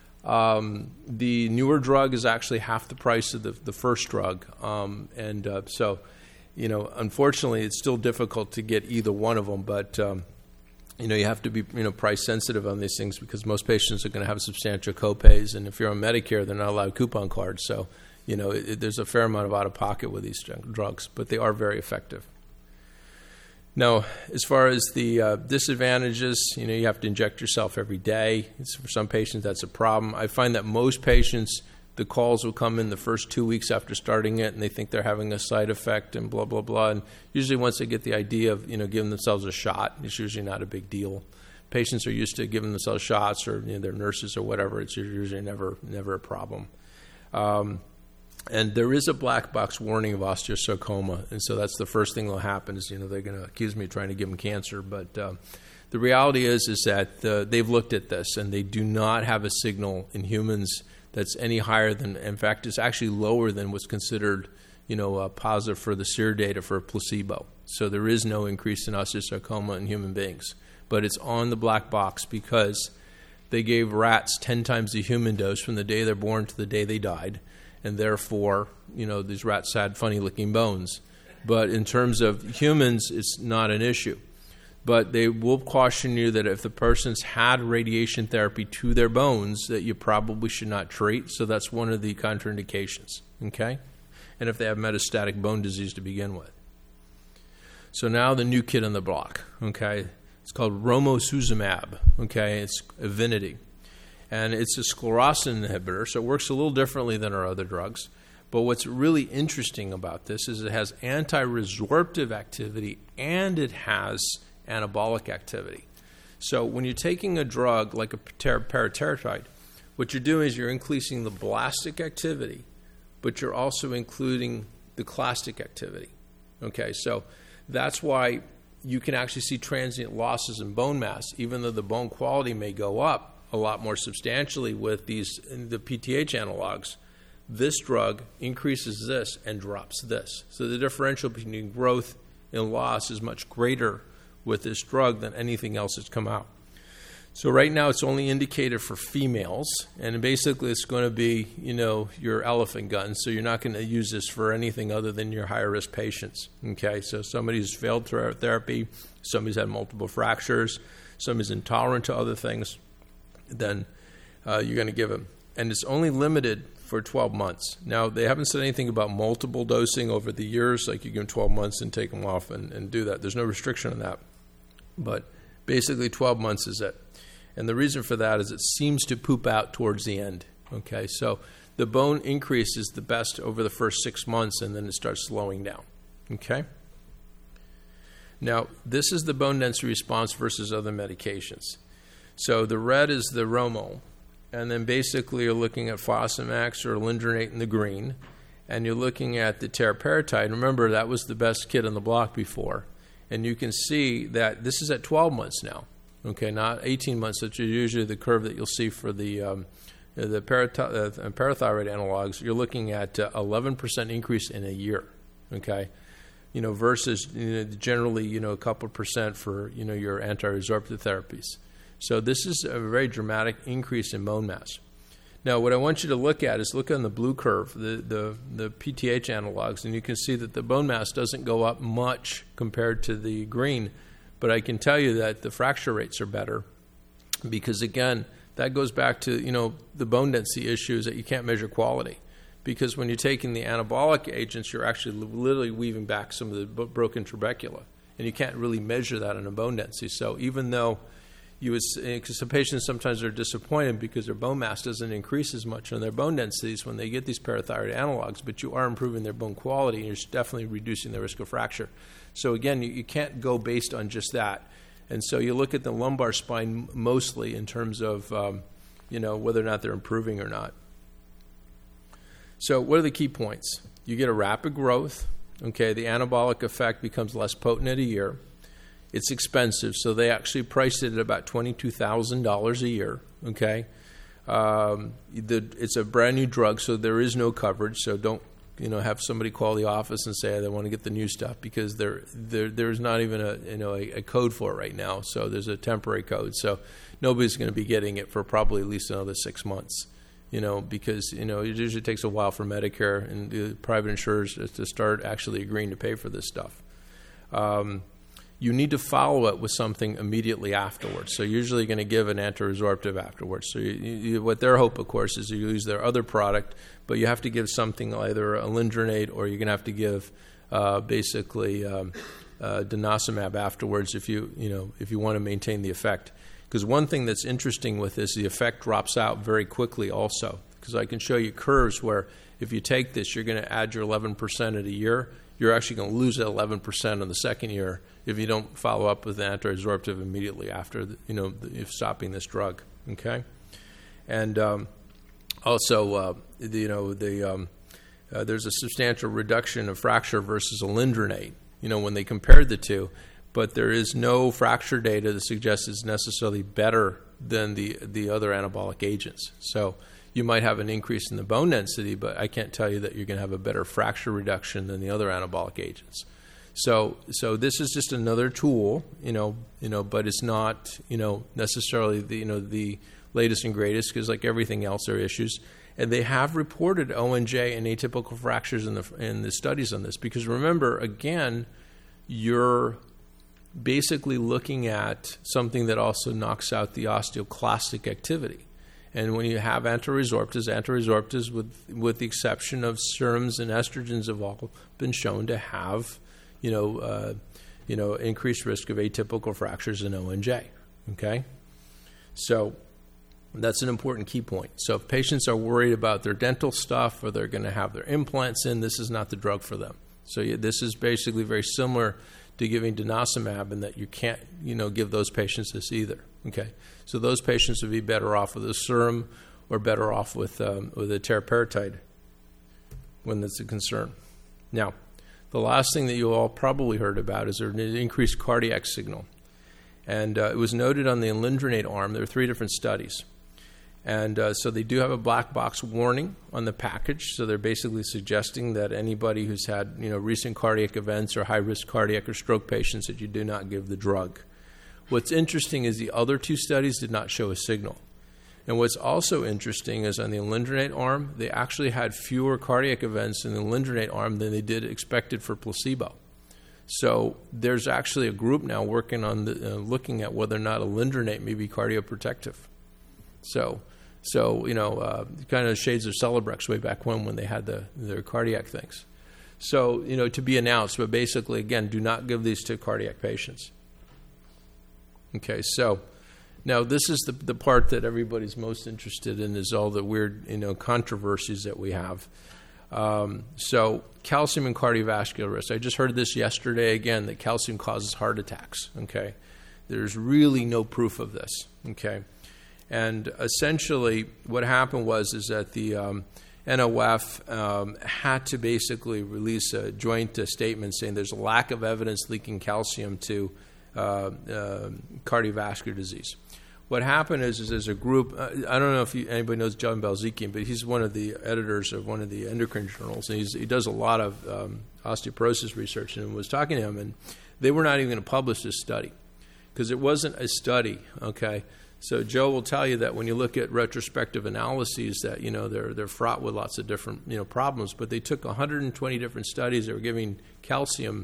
Um, the newer drug is actually half the price of the, the first drug, um, and uh, so, you know, unfortunately, it's still difficult to get either one of them, but, um, you know, you have to be, you know, price sensitive on these things because most patients are going to have substantial copays, and if you're on Medicare, they're not allowed coupon cards, so, you know, it, it, there's a fair amount of out-of-pocket with these drugs, but they are very effective. Now, as far as the uh, disadvantages, you know, you have to inject yourself every day. It's, for some patients, that's a problem. I find that most patients, the calls will come in the first two weeks after starting it, and they think they're having a side effect and blah, blah, blah. And usually once they get the idea of, you know, giving themselves a shot, it's usually not a big deal. Patients are used to giving themselves shots or, you know, their nurses or whatever. It's usually never, never a problem. Um, And there is a black box warning of osteosarcoma, and so that's the first thing that'll happen is, you know, they're going to accuse me of trying to give them cancer. But uh, the reality is is that uh, they've looked at this, and they do not have a signal in humans that's any higher than, in fact, it's actually lower than what's considered, you know, uh, positive for the SEER data for a placebo. So there is no increase in osteosarcoma in human beings. But it's on the black box because they gave rats ten times the human dose from the day they're born to the day they died, and therefore, you know, these rats had funny-looking bones. But in terms of humans, it's not an issue. But they will caution you that if the person's had radiation therapy to their bones, that you probably should not treat. So that's one of the contraindications, okay? And if they have metastatic bone disease to begin with. So now the new kid on the block, okay? It's called romosozumab, okay? It's Evenity. And it's a sclerostin inhibitor, so it works a little differently than our other drugs. But what's really interesting about this is it has anti-resorptive activity and it has anabolic activity. So when you're taking a drug like a parathyroid, what you're doing is you're increasing the blastic activity, but you're also including the clastic activity. Okay, so that's why you can actually see transient losses in bone mass, even though the bone quality may go up a lot more substantially with these the P T H analogs. This drug increases this and drops this. So the differential between growth and loss is much greater with this drug than anything else that's come out. So right now it's only indicated for females, and basically it's going to be, you know, your elephant gun. So you're not going to use this for anything other than your higher risk patients. Okay, so somebody who's failed therapy, somebody's had multiple fractures, somebody's intolerant to other things, then uh, you're going to give them. And it's only limited for twelve months. Now, they haven't said anything about multiple dosing over the years, like you give them twelve months and take them off and, and do that. There's no restriction on that. But basically twelve months is it. And the reason for that is it seems to poop out towards the end. Okay, so the bone increase is the best over the first six months, and then it starts slowing down. Okay? Now, this is the bone density response versus other medications. So the red is the Romo, and then basically you're looking at Fosamax or Alendronate in the green, and you're looking at the teriparatide. Remember, that was the best kid on the block before. And you can see that this is at twelve months now, okay, not eighteen months, which is usually the curve that you'll see for the um, the parathy- uh, parathyroid analogs. You're looking at uh, eleven percent increase in a year, okay, you know, versus you know, generally, you know, a couple percent for, you know, your anti-resorptive therapies. So this is a very dramatic increase in bone mass. Now, what I want you to look at is look on the blue curve, the, the, the P T H analogs, and you can see that the bone mass doesn't go up much compared to the green, but I can tell you that the fracture rates are better because, again, that goes back to, you know, the bone density issues that you can't measure quality. Because when you're taking the anabolic agents, you're actually literally weaving back some of the broken trabecula, and you can't really measure that in a bone density. So even though you would, because the patients sometimes are disappointed because their bone mass doesn't increase as much on their bone densities when they get these parathyroid analogs, but you are improving their bone quality and you're definitely reducing the risk of fracture. So again, you, you can't go based on just that. And so you look at the lumbar spine mostly in terms of, um, you know, whether or not they're improving or not. So what are the key points? You get a rapid growth. Okay, the anabolic effect becomes less potent at a year. It's expensive, so they actually priced it at about twenty-two thousand dollars a year, okay? Um, the, it's a brand new drug, so there is no coverage, so don't, you know, have somebody call the office and say they want to get the new stuff because there, there, there's not even a, you know, a, a code for it right now, so there's a temporary code, so nobody's going to be getting it for probably at least another six months, you know, because, you know, it usually takes a while for Medicare and the private insurers to start actually agreeing to pay for this stuff. Um, You need to follow it with something immediately afterwards. So usually you're going to give an anti-resorptive afterwards. So you, you, what their hope, of course, is you use their other product, but you have to give something either alendronate or you're going to have to give uh, basically um, uh, denosumab afterwards if you you know if you want to maintain the effect. Because one thing that's interesting with this, the effect drops out very quickly also. Because I can show you curves where if you take this, you're going to add your eleven percent at a year. You're actually going to lose that eleven percent in the second year if you don't follow up with anti-resorptive immediately after, the, you know, the, if stopping this drug. Okay, and um, also, uh, the, you know, the um, uh, there's a substantial reduction of fracture versus alendronate, you know, when they compared the two. But there is no fracture data that suggests it's necessarily better than the, the other anabolic agents. So you might have an increase in the bone density, but I can't tell you that you're going to have a better fracture reduction than the other anabolic agents. So, so this is just another tool, you know, you know, but it's not, you know, necessarily the, you know, the latest and greatest, because like everything else, there are issues. And they have reported O N J and atypical fractures in the in the studies on this, because remember, again, you're basically looking at something that also knocks out the osteoclastic activity. And when you have antiresorptives, antiresorptives, with with the exception of serums and estrogens, have all been shown to have, you know, uh, you know, increased risk of atypical fractures in O N J. Okay, so that's an important key point. So if patients are worried about their dental stuff or they're going to have their implants in, this is not the drug for them. So yeah, this is basically very similar to giving denosumab, in that you can't, you know, give those patients this either. Okay, so those patients would be better off with a serum or better off with um, with a teriparatide when that's a concern. Now, the last thing that you all probably heard about is an increased cardiac signal, and uh, it was noted on the alendronate arm. There are three different studies. And uh, so they do have a black box warning on the package. So they're basically suggesting that anybody who's had, you know, recent cardiac events or high-risk cardiac or stroke patients, that you do not give the drug. What's interesting is the other two studies did not show a signal. And what's also interesting is on the alendronate arm, they actually had fewer cardiac events in the alendronate arm than they did expected for placebo. So there's actually a group now working on the, uh, looking at whether or not alendronate may be cardioprotective. So, so you know, uh, kind of shades of Celebrex way back when when they had the their cardiac things. So, you know, to be announced, but basically, again, do not give these to cardiac patients. Okay, so now this is the the part that everybody's most interested in, is all the weird, you know, controversies that we have. Um, so calcium and cardiovascular risk. I just heard this yesterday again, that calcium causes heart attacks. Okay, there's really no proof of this. Okay. And essentially what happened was is that the um, N O F um, had to basically release a joint uh, statement saying there's a lack of evidence linking calcium to uh, uh, cardiovascular disease. What happened is, is there's a group, uh, I don't know if you, anybody knows John Balzekian, but he's one of the editors of one of the endocrine journals, and he's, he does a lot of um, osteoporosis research, and was talking to him, and they were not even going to publish this study because it wasn't a study, okay? So Joe will tell you that when you look at retrospective analyses, that, you know, they're they're fraught with lots of different, you know, problems. But they took one hundred twenty different studies that were giving calcium,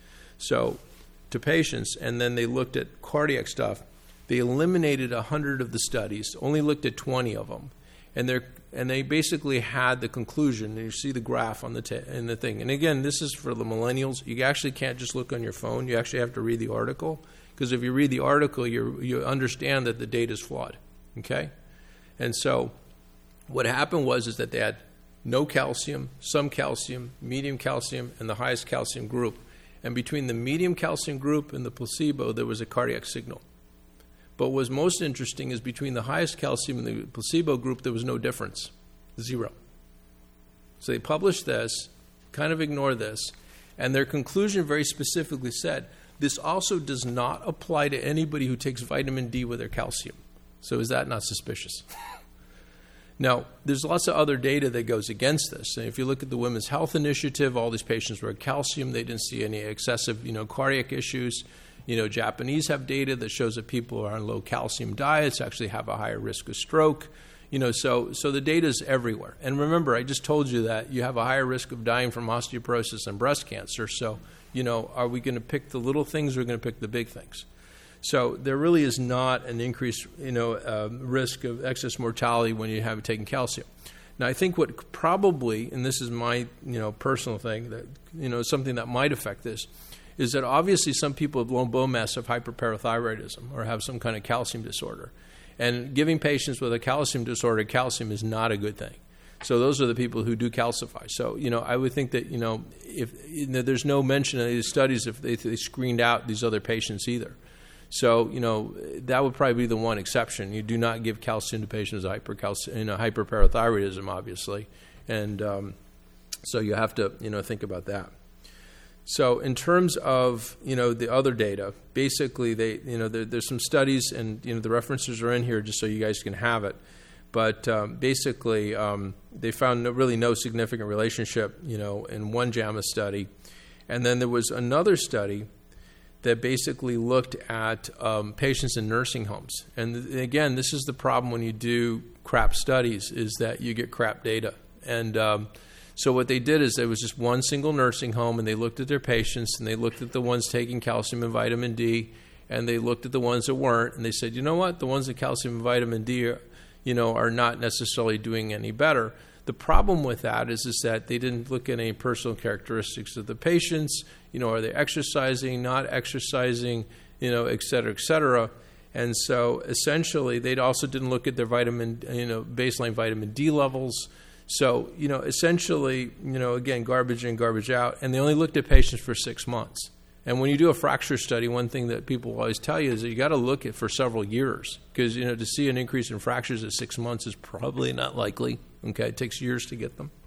so to patients, and then they looked at cardiac stuff. They eliminated one hundred of the studies, only looked at twenty of them, and they and they basically had the conclusion. And you see the graph on the t- in the thing. And again, this is for the millennials. You actually can't just look on your phone. You actually have to read the article. Because if you read the article, you you understand that the data is flawed, okay? And so what happened was is that they had no calcium, some calcium, medium calcium, and the highest calcium group. And between the medium calcium group and the placebo, there was a cardiac signal. But what was most interesting is between the highest calcium and the placebo group, there was no difference, zero. So they published this, kind of ignored this, and their conclusion very specifically said, this also does not apply to anybody who takes vitamin D with their calcium. So is that not suspicious? Now, there's lots of other data that goes against this. And if you look at the Women's Health Initiative, all these patients were at calcium. They didn't see any excessive, you know, cardiac issues. You know, Japanese have data that shows that people who are on low calcium diets actually have a higher risk of stroke. You know, so so the data is everywhere. And remember, I just told you that you have a higher risk of dying from osteoporosis and breast cancer. So, you know, are we going to pick the little things or are we going to pick the big things? So there really is not an increased, you know, uh, risk of excess mortality when you have taken calcium. Now, I think what probably, and this is my, you know, personal thing, that, you know, something that might affect this, is that obviously some people with low bone mass have hyperparathyroidism or have some kind of calcium disorder. And giving patients with a calcium disorder calcium is not a good thing. So those are the people who do calcify. So, you know, I would think that, you know, if you know, there's no mention in these studies if they, if they screened out these other patients either. So, you know, that would probably be the one exception. You do not give calcium to patients with hypercalci- you know, hyperparathyroidism, obviously. And, um, So you have to, you know, think about that. So in terms of, you know, the other data, basically they, you know, there, there's some studies, and, you know, the references are in here just so you guys can have it. But um, basically, um, they found no, really no significant relationship, you know, in one JAMA study. And then there was another study that basically looked at um, patients in nursing homes. And th- again, this is the problem when you do crap studies, is that you get crap data. And um, so what they did is there was just one single nursing home, and they looked at their patients, and they looked at the ones taking calcium and vitamin D, and they looked at the ones that weren't, and they said, you know what, the ones that calcium and vitamin D are, you know, are not necessarily doing any better. The problem with that is, is that they didn't look at any personal characteristics of the patients. You know, are they exercising, not exercising, you know, et cetera, et cetera. And so essentially, they also didn't look at their vitamin, you know, baseline vitamin D levels. So, you know, essentially, you know, again, garbage in, garbage out. And they only looked at patients for six months. And when you do a fracture study, one thing that people always tell you is that you got to look at for several years, because, you know, to see an increase in fractures at six months is probably not likely. Okay, it takes years to get them.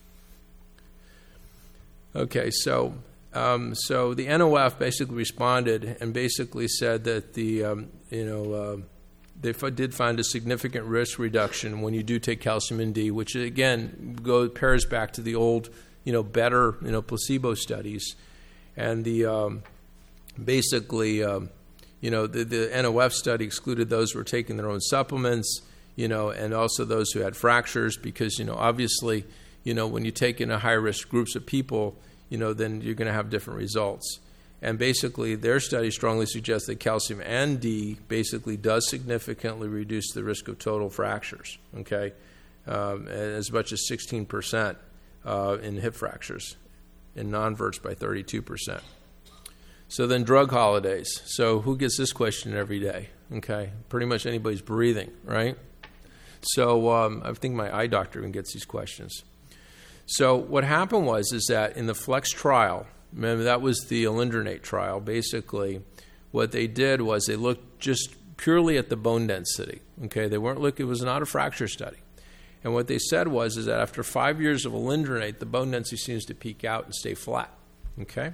Okay, so um, so the N O F basically responded and basically said that the um, you know uh, they f- did find a significant risk reduction when you do take calcium and D, which again goes pairs back to the old, you know, better, you know, placebo studies. And the um, basically, um, you know, the, the N O F study excluded those who were taking their own supplements, you know, and also those who had fractures, because, you know, obviously, you know, when you take in a high-risk groups of people, you know, then you're going to have different results. And basically, their study strongly suggests that calcium and D basically does significantly reduce the risk of total fractures, okay, um, as much as sixteen percent uh, in hip fractures. In non-verts by thirty-two percent. So then drug holidays. So who gets this question every day? Okay, pretty much anybody's breathing, right? So um, I think my eye doctor even gets these questions. So what happened was is that in the FLEX trial, remember that was the alendronate trial, basically what they did was they looked just purely at the bone density. Okay, they weren't looking, it was not a fracture study. And what they said was is that after five years of alendronate, the bone density seems to peak out and stay flat. Okay?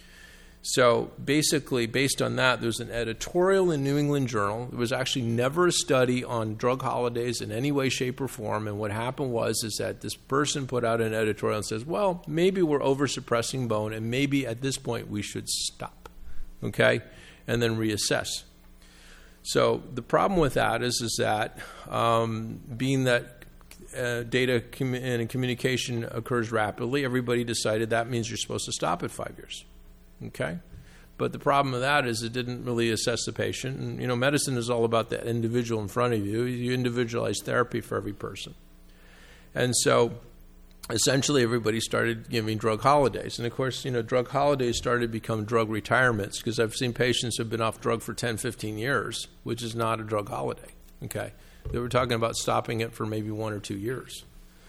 So basically, based on that, there's an editorial in New England Journal. There was actually never a study on drug holidays in any way, shape, or form. And what happened was is that this person put out an editorial and says, well, maybe we're over-suppressing bone, and maybe at this point we should stop. Okay? And then reassess. So the problem with that is, is that um, being that Uh, data com- and communication occurs rapidly, everybody decided that means you're supposed to stop at five years. Okay? But the problem with that is it didn't really assess the patient. And, you know, medicine is all about the individual in front of you. You individualize therapy for every person. And so essentially everybody started giving drug holidays. And, of course, you know, drug holidays started to become drug retirements, because I've seen patients who have been off drug for ten, fifteen years, which is not a drug holiday. Okay? They were talking about stopping it for maybe one or two years.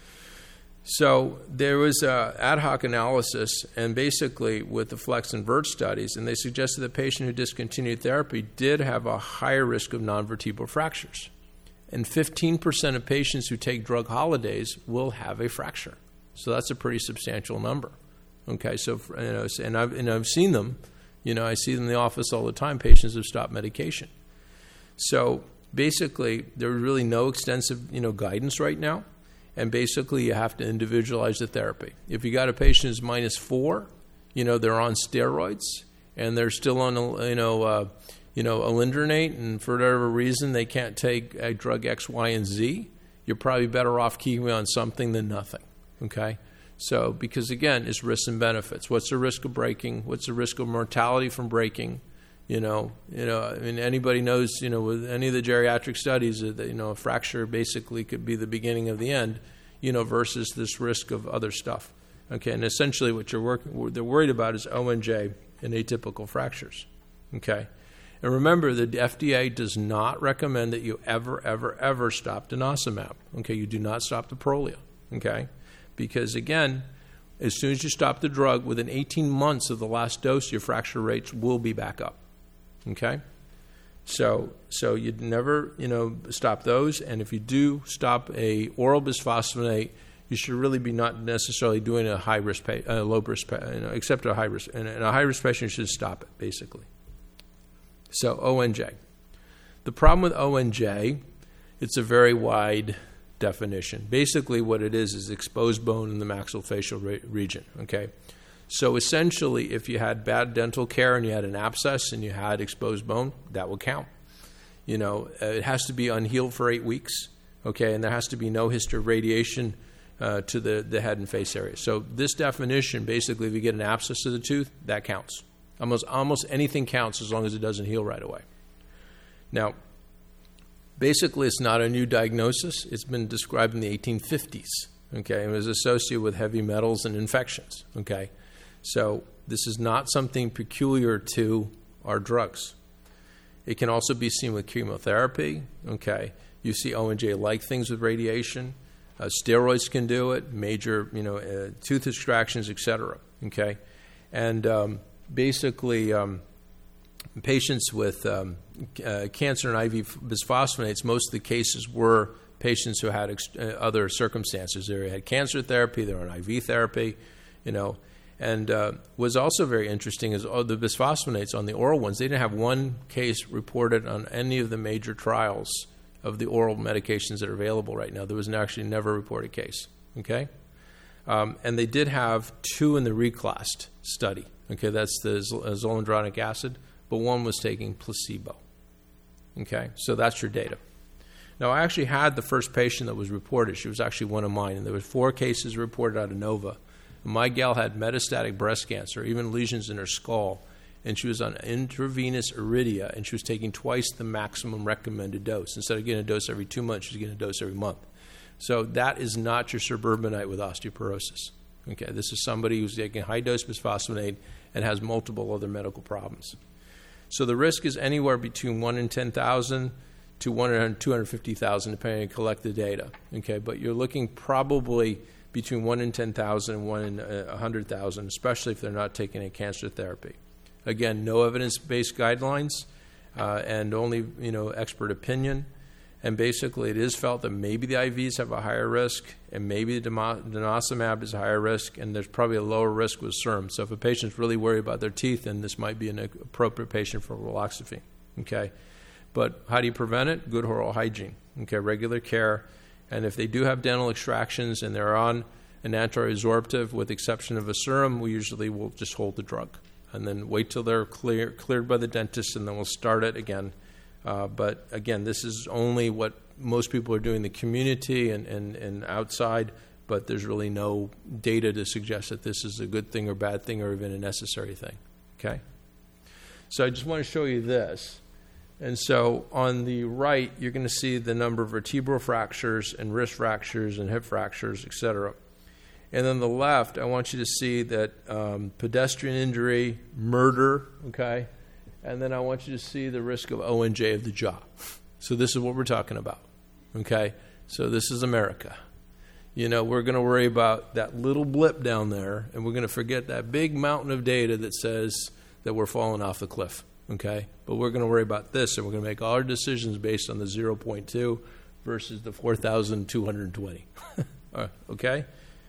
So there was an ad hoc analysis, and basically with the FLEX and VERT studies, and they suggested the patient who discontinued therapy did have a higher risk of non-vertebral fractures. And fifteen percent of patients who take drug holidays will have a fracture. So that's a pretty substantial number. Okay, so you know, and I've and I've seen them. You know, I see them in the office all the time. Patients have stopped medication. So basically, there's really no extensive, you know, guidance right now, and basically you have to individualize the therapy. If you got a patient who's minus four, you know, they're on steroids, and they're still on, you know, uh, you know, alendronate, and for whatever reason they can't take a drug X, Y, and Z, you're probably better off keeping on something than nothing. Okay, so because again, it's risks and benefits. What's the risk of breaking? What's the risk of mortality from breaking? You know, you know. I mean, anybody knows. You know, with any of the geriatric studies, that you know, a fracture basically could be the beginning of the end. You know, versus this risk of other stuff. Okay, and essentially, what you're working, what they're worried about is O and J and atypical fractures. Okay, and remember, the F D A does not recommend that you ever, ever, ever stop denosumab. Okay, you do not stop the Prolia. Okay, because again, as soon as you stop the drug, within eighteen months of the last dose, your fracture rates will be back up. Okay, so so you'd never you know stop those, and if you do stop a oral bisphosphonate, you should really be not necessarily doing a high risk, pa- uh, low risk, pa- you know, except a high risk, and a high risk patient should stop it basically. So O N J. The problem with O N J, it's a very wide definition. Basically, what it is is exposed bone in the maxillofacial re- region. Okay, so essentially, if you had bad dental care and you had an abscess and you had exposed bone, that would count. You know, uh, it has to be unhealed for eight weeks. Okay, and there has to be no history of radiation uh, to the, the head and face area. So this definition, basically, if you get an abscess of the tooth, that counts. Almost almost anything counts as long as it doesn't heal right away. Now, basically, it's not a new diagnosis. It's been described in the eighteen fifties. Okay, it was associated with heavy metals and infections. Okay, so this is not something peculiar to our drugs. It can also be seen with chemotherapy. Okay. You see O N J-like things with radiation. Uh, steroids can do it, major, you know, uh, tooth extractions, et cetera. Okay, and um, basically, um, patients with um, uh, cancer and I V bisphosphonates, most of the cases were patients who had ex- uh, other circumstances. They had cancer therapy, they were on I V therapy, you know. And uh, was also very interesting is oh, the bisphosphonates on the oral ones. They didn't have one case reported on any of the major trials of the oral medications that are available right now. There was an actually never reported case, okay? Um, and they did have two in the reclassed study, okay? That's the zoledronic acid, but one was taking placebo, okay? So that's your data. Now, I actually had the first patient that was reported. She was actually one of mine, and there were four cases reported out of Nova. My gal had metastatic breast cancer, even lesions in her skull, and she was on intravenous Iridia, and she was taking twice the maximum recommended dose. Instead of getting a dose every two months, she was getting a dose every month. So that is not your suburbanite with osteoporosis. Okay, this is somebody who's taking high-dose bisphosphonate and has multiple other medical problems. So the risk is anywhere between one in ten thousand to one in two hundred fifty thousand, depending on collect the data. Okay, but you're looking probably between one in ten thousand and one in one hundred thousand, especially if they're not taking a cancer therapy. Again, no evidence-based guidelines uh, and only, you know, expert opinion. And basically, it is felt that maybe the I Vs have a higher risk and maybe the denosumab is a higher risk, and there's probably a lower risk with serum. So if a patient's really worried about their teeth, then this might be an appropriate patient for raloxifene. Okay, but how do you prevent it? Good oral hygiene. Okay, regular care. And if they do have dental extractions and they're on an anti-resorptive, with the exception of a serum, we usually will just hold the drug and then wait till they're clear, cleared by the dentist, and then we'll start it again. Uh, but again, this is only what most people are doing in the community and, and, and outside, but there's really no data to suggest that this is a good thing or bad thing or even a necessary thing. Okay? So I just want to show you this. And so on the right, you're going to see the number of vertebral fractures and wrist fractures and hip fractures, et cetera. And on the left, I want you to see that um, pedestrian injury, murder, okay? And then I want you to see the risk of O N J of the jaw. So this is what we're talking about, okay? So this is America. You know, we're going to worry about that little blip down there, and we're going to forget that big mountain of data that says that we're falling off the cliff, okay? But we're going to worry about this, and we're going to make all our decisions based on the zero point two versus the four thousand two hundred twenty, okay?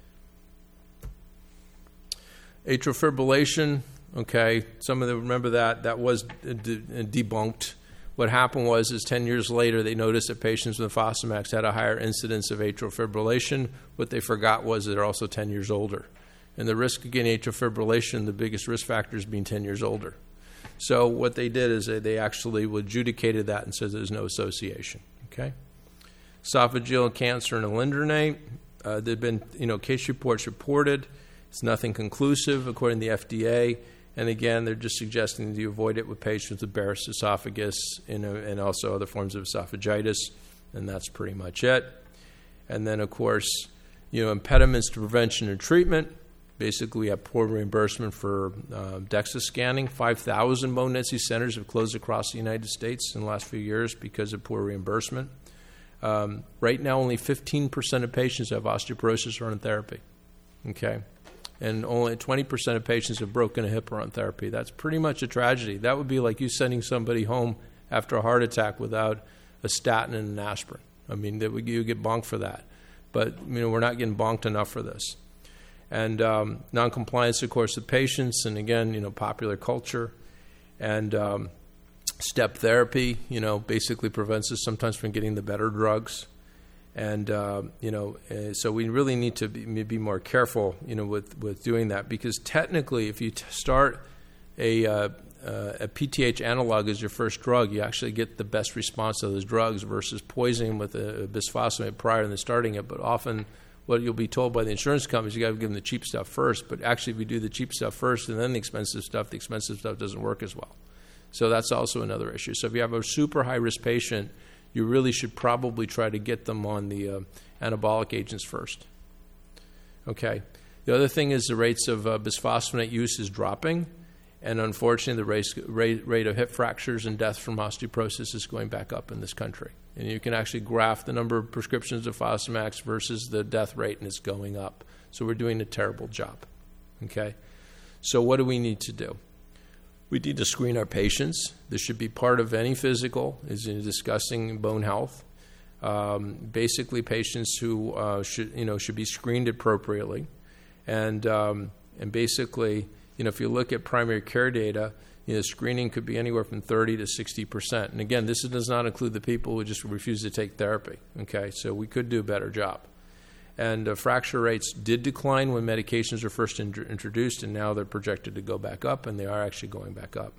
Atrial fibrillation, okay, some of them remember that. That was de- debunked. What happened was is ten years later, they noticed that patients with Fosamax had a higher incidence of atrial fibrillation. What they forgot was they're also ten years older. And the risk of getting atrial fibrillation, the biggest risk factor is being ten years older. So what they did is they actually adjudicated that and said there's no association, okay? Esophageal cancer and alendronate, uh, there have been, you know, case reports reported. It's nothing conclusive, according to the F D A. And again, they're just suggesting that you avoid it with patients with Barrett's esophagus and, uh, and also other forms of esophagitis. And that's pretty much it. And then, of course, you know, impediments to prevention and treatment. Basically, we have poor reimbursement for uh, DEXA scanning. five thousand bone density centers have closed across the United States in the last few years because of poor reimbursement. Um, right now, only fifteen percent of patients who have osteoporosis are on therapy. Okay? And only twenty percent of patients have broken a hip are on therapy. That's pretty much a tragedy. That would be like you sending somebody home after a heart attack without a statin and an asprin. I mean, that would, you get bonked for that. but you know we're not getting bonked enough for this. And um, noncompliance, of course, with patients, and again, you know, popular culture, and um, step therapy, you know, basically prevents us sometimes from getting the better drugs. And, uh, you know, uh, so we really need to be, be more careful, you know, with, with doing that, because technically if you t- start a, uh, uh, a P T H analog as your first drug, you actually get the best response to those drugs versus poisoning with a, a bisphosphonate prior than starting it. But often what you'll be told by the insurance companies, you got to give them the cheap stuff first. But actually if you do the cheap stuff first and then the expensive stuff, the expensive stuff doesn't work as well. So that's also another issue. So if you have a super high-risk patient, you really should probably try to get them on the uh, anabolic agents first. Okay. The other thing is the rates of uh, bisphosphonate use is dropping, and unfortunately the rate, rate, rate of hip fractures and death from osteoporosis is going back up in this country. And you can actually graph the number of prescriptions of Fosamax versus the death rate, and it's going up. So we're doing a terrible job. Okay. So what do we need to do? We need to screen our patients. This should be part of any physical, is in discussing bone health. Um, basically, patients who uh, should, you know, should be screened appropriately, and um, and basically, you know, if you look at primary care data, you know, screening could be anywhere from thirty to sixty percent. And again, this does not include the people who just refuse to take therapy. Okay, so we could do a better job. And uh, fracture rates did decline when medications were first in- introduced, and now they're projected to go back up, and they are actually going back up.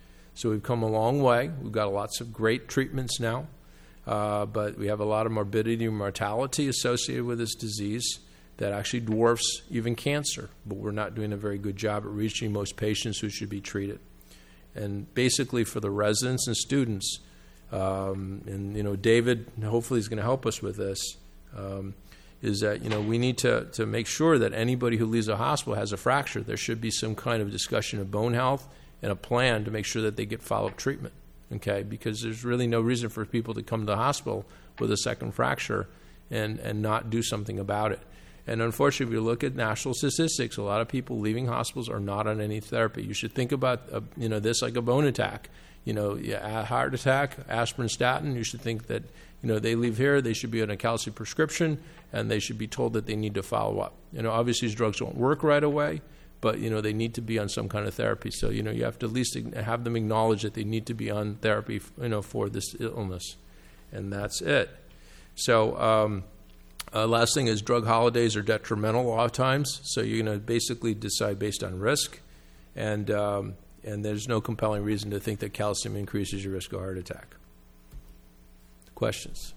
So we've come a long way. We've got lots of great treatments now, uh, but we have a lot of morbidity and mortality associated with this disease that actually dwarfs even cancer, but we're not doing a very good job at reaching most patients who should be treated. And basically for the residents and students, um, and you know, David hopefully is going to help us with this, um, is that, you know, we need to, to make sure that anybody who leaves a hospital has a fracture. There should be some kind of discussion of bone health and a plan to make sure that they get follow-up treatment, okay? Because there's really no reason for people to come to the hospital with a second fracture and, and not do something about it. And unfortunately, if you look at national statistics, a lot of people leaving hospitals are not on any therapy. You should think about, uh, you know, this like a bone attack. You know, a heart attack, aspirin, statin, you should think that, you know, they leave here, they should be on a calcium prescription, and they should be told that they need to follow up. You know, obviously these drugs won't work right away, but, you know, they need to be on some kind of therapy. So, you know, you have to at least have them acknowledge that they need to be on therapy, you know, for this illness. And that's it. So, um, uh, last thing is drug holidays are detrimental a lot of times. So you're going to basically decide based on risk. And, um, and there's no compelling reason to think that calcium increases your risk of heart attack. Questions?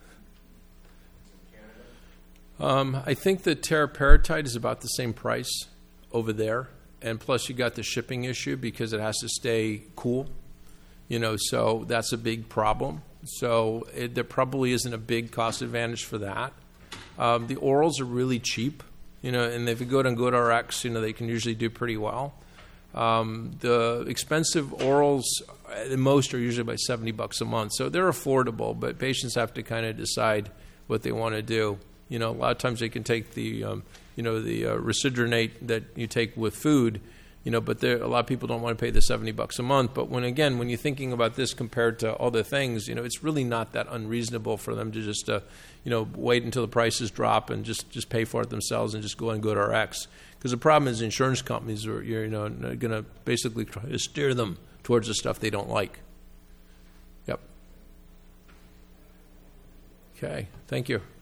Um, I think the teriparatide is about the same price over there, and plus you got the shipping issue because it has to stay cool, you know, so that's a big problem. So it, there probably isn't a big cost advantage for that. Um, the orals are really cheap, you know, and if you go to GoodRx, you know, they can usually do pretty well. Um, the expensive orals, at most, are usually about seventy bucks a month. So they're affordable, but patients have to kind of decide what they want to do. You know, a lot of times they can take the, um, you know, the uh, Residronate that you take with food, you know, but there, a lot of people don't want to pay the seventy bucks a month. But when, again, when you're thinking about this compared to other things, you know, it's really not that unreasonable for them to just, uh, you know, wait until the prices drop and just, just pay for it themselves and just go and GoodRx. Because the problem is insurance companies are, you know, going to basically try to steer them towards the stuff they don't like. Yep. Okay. Thank you.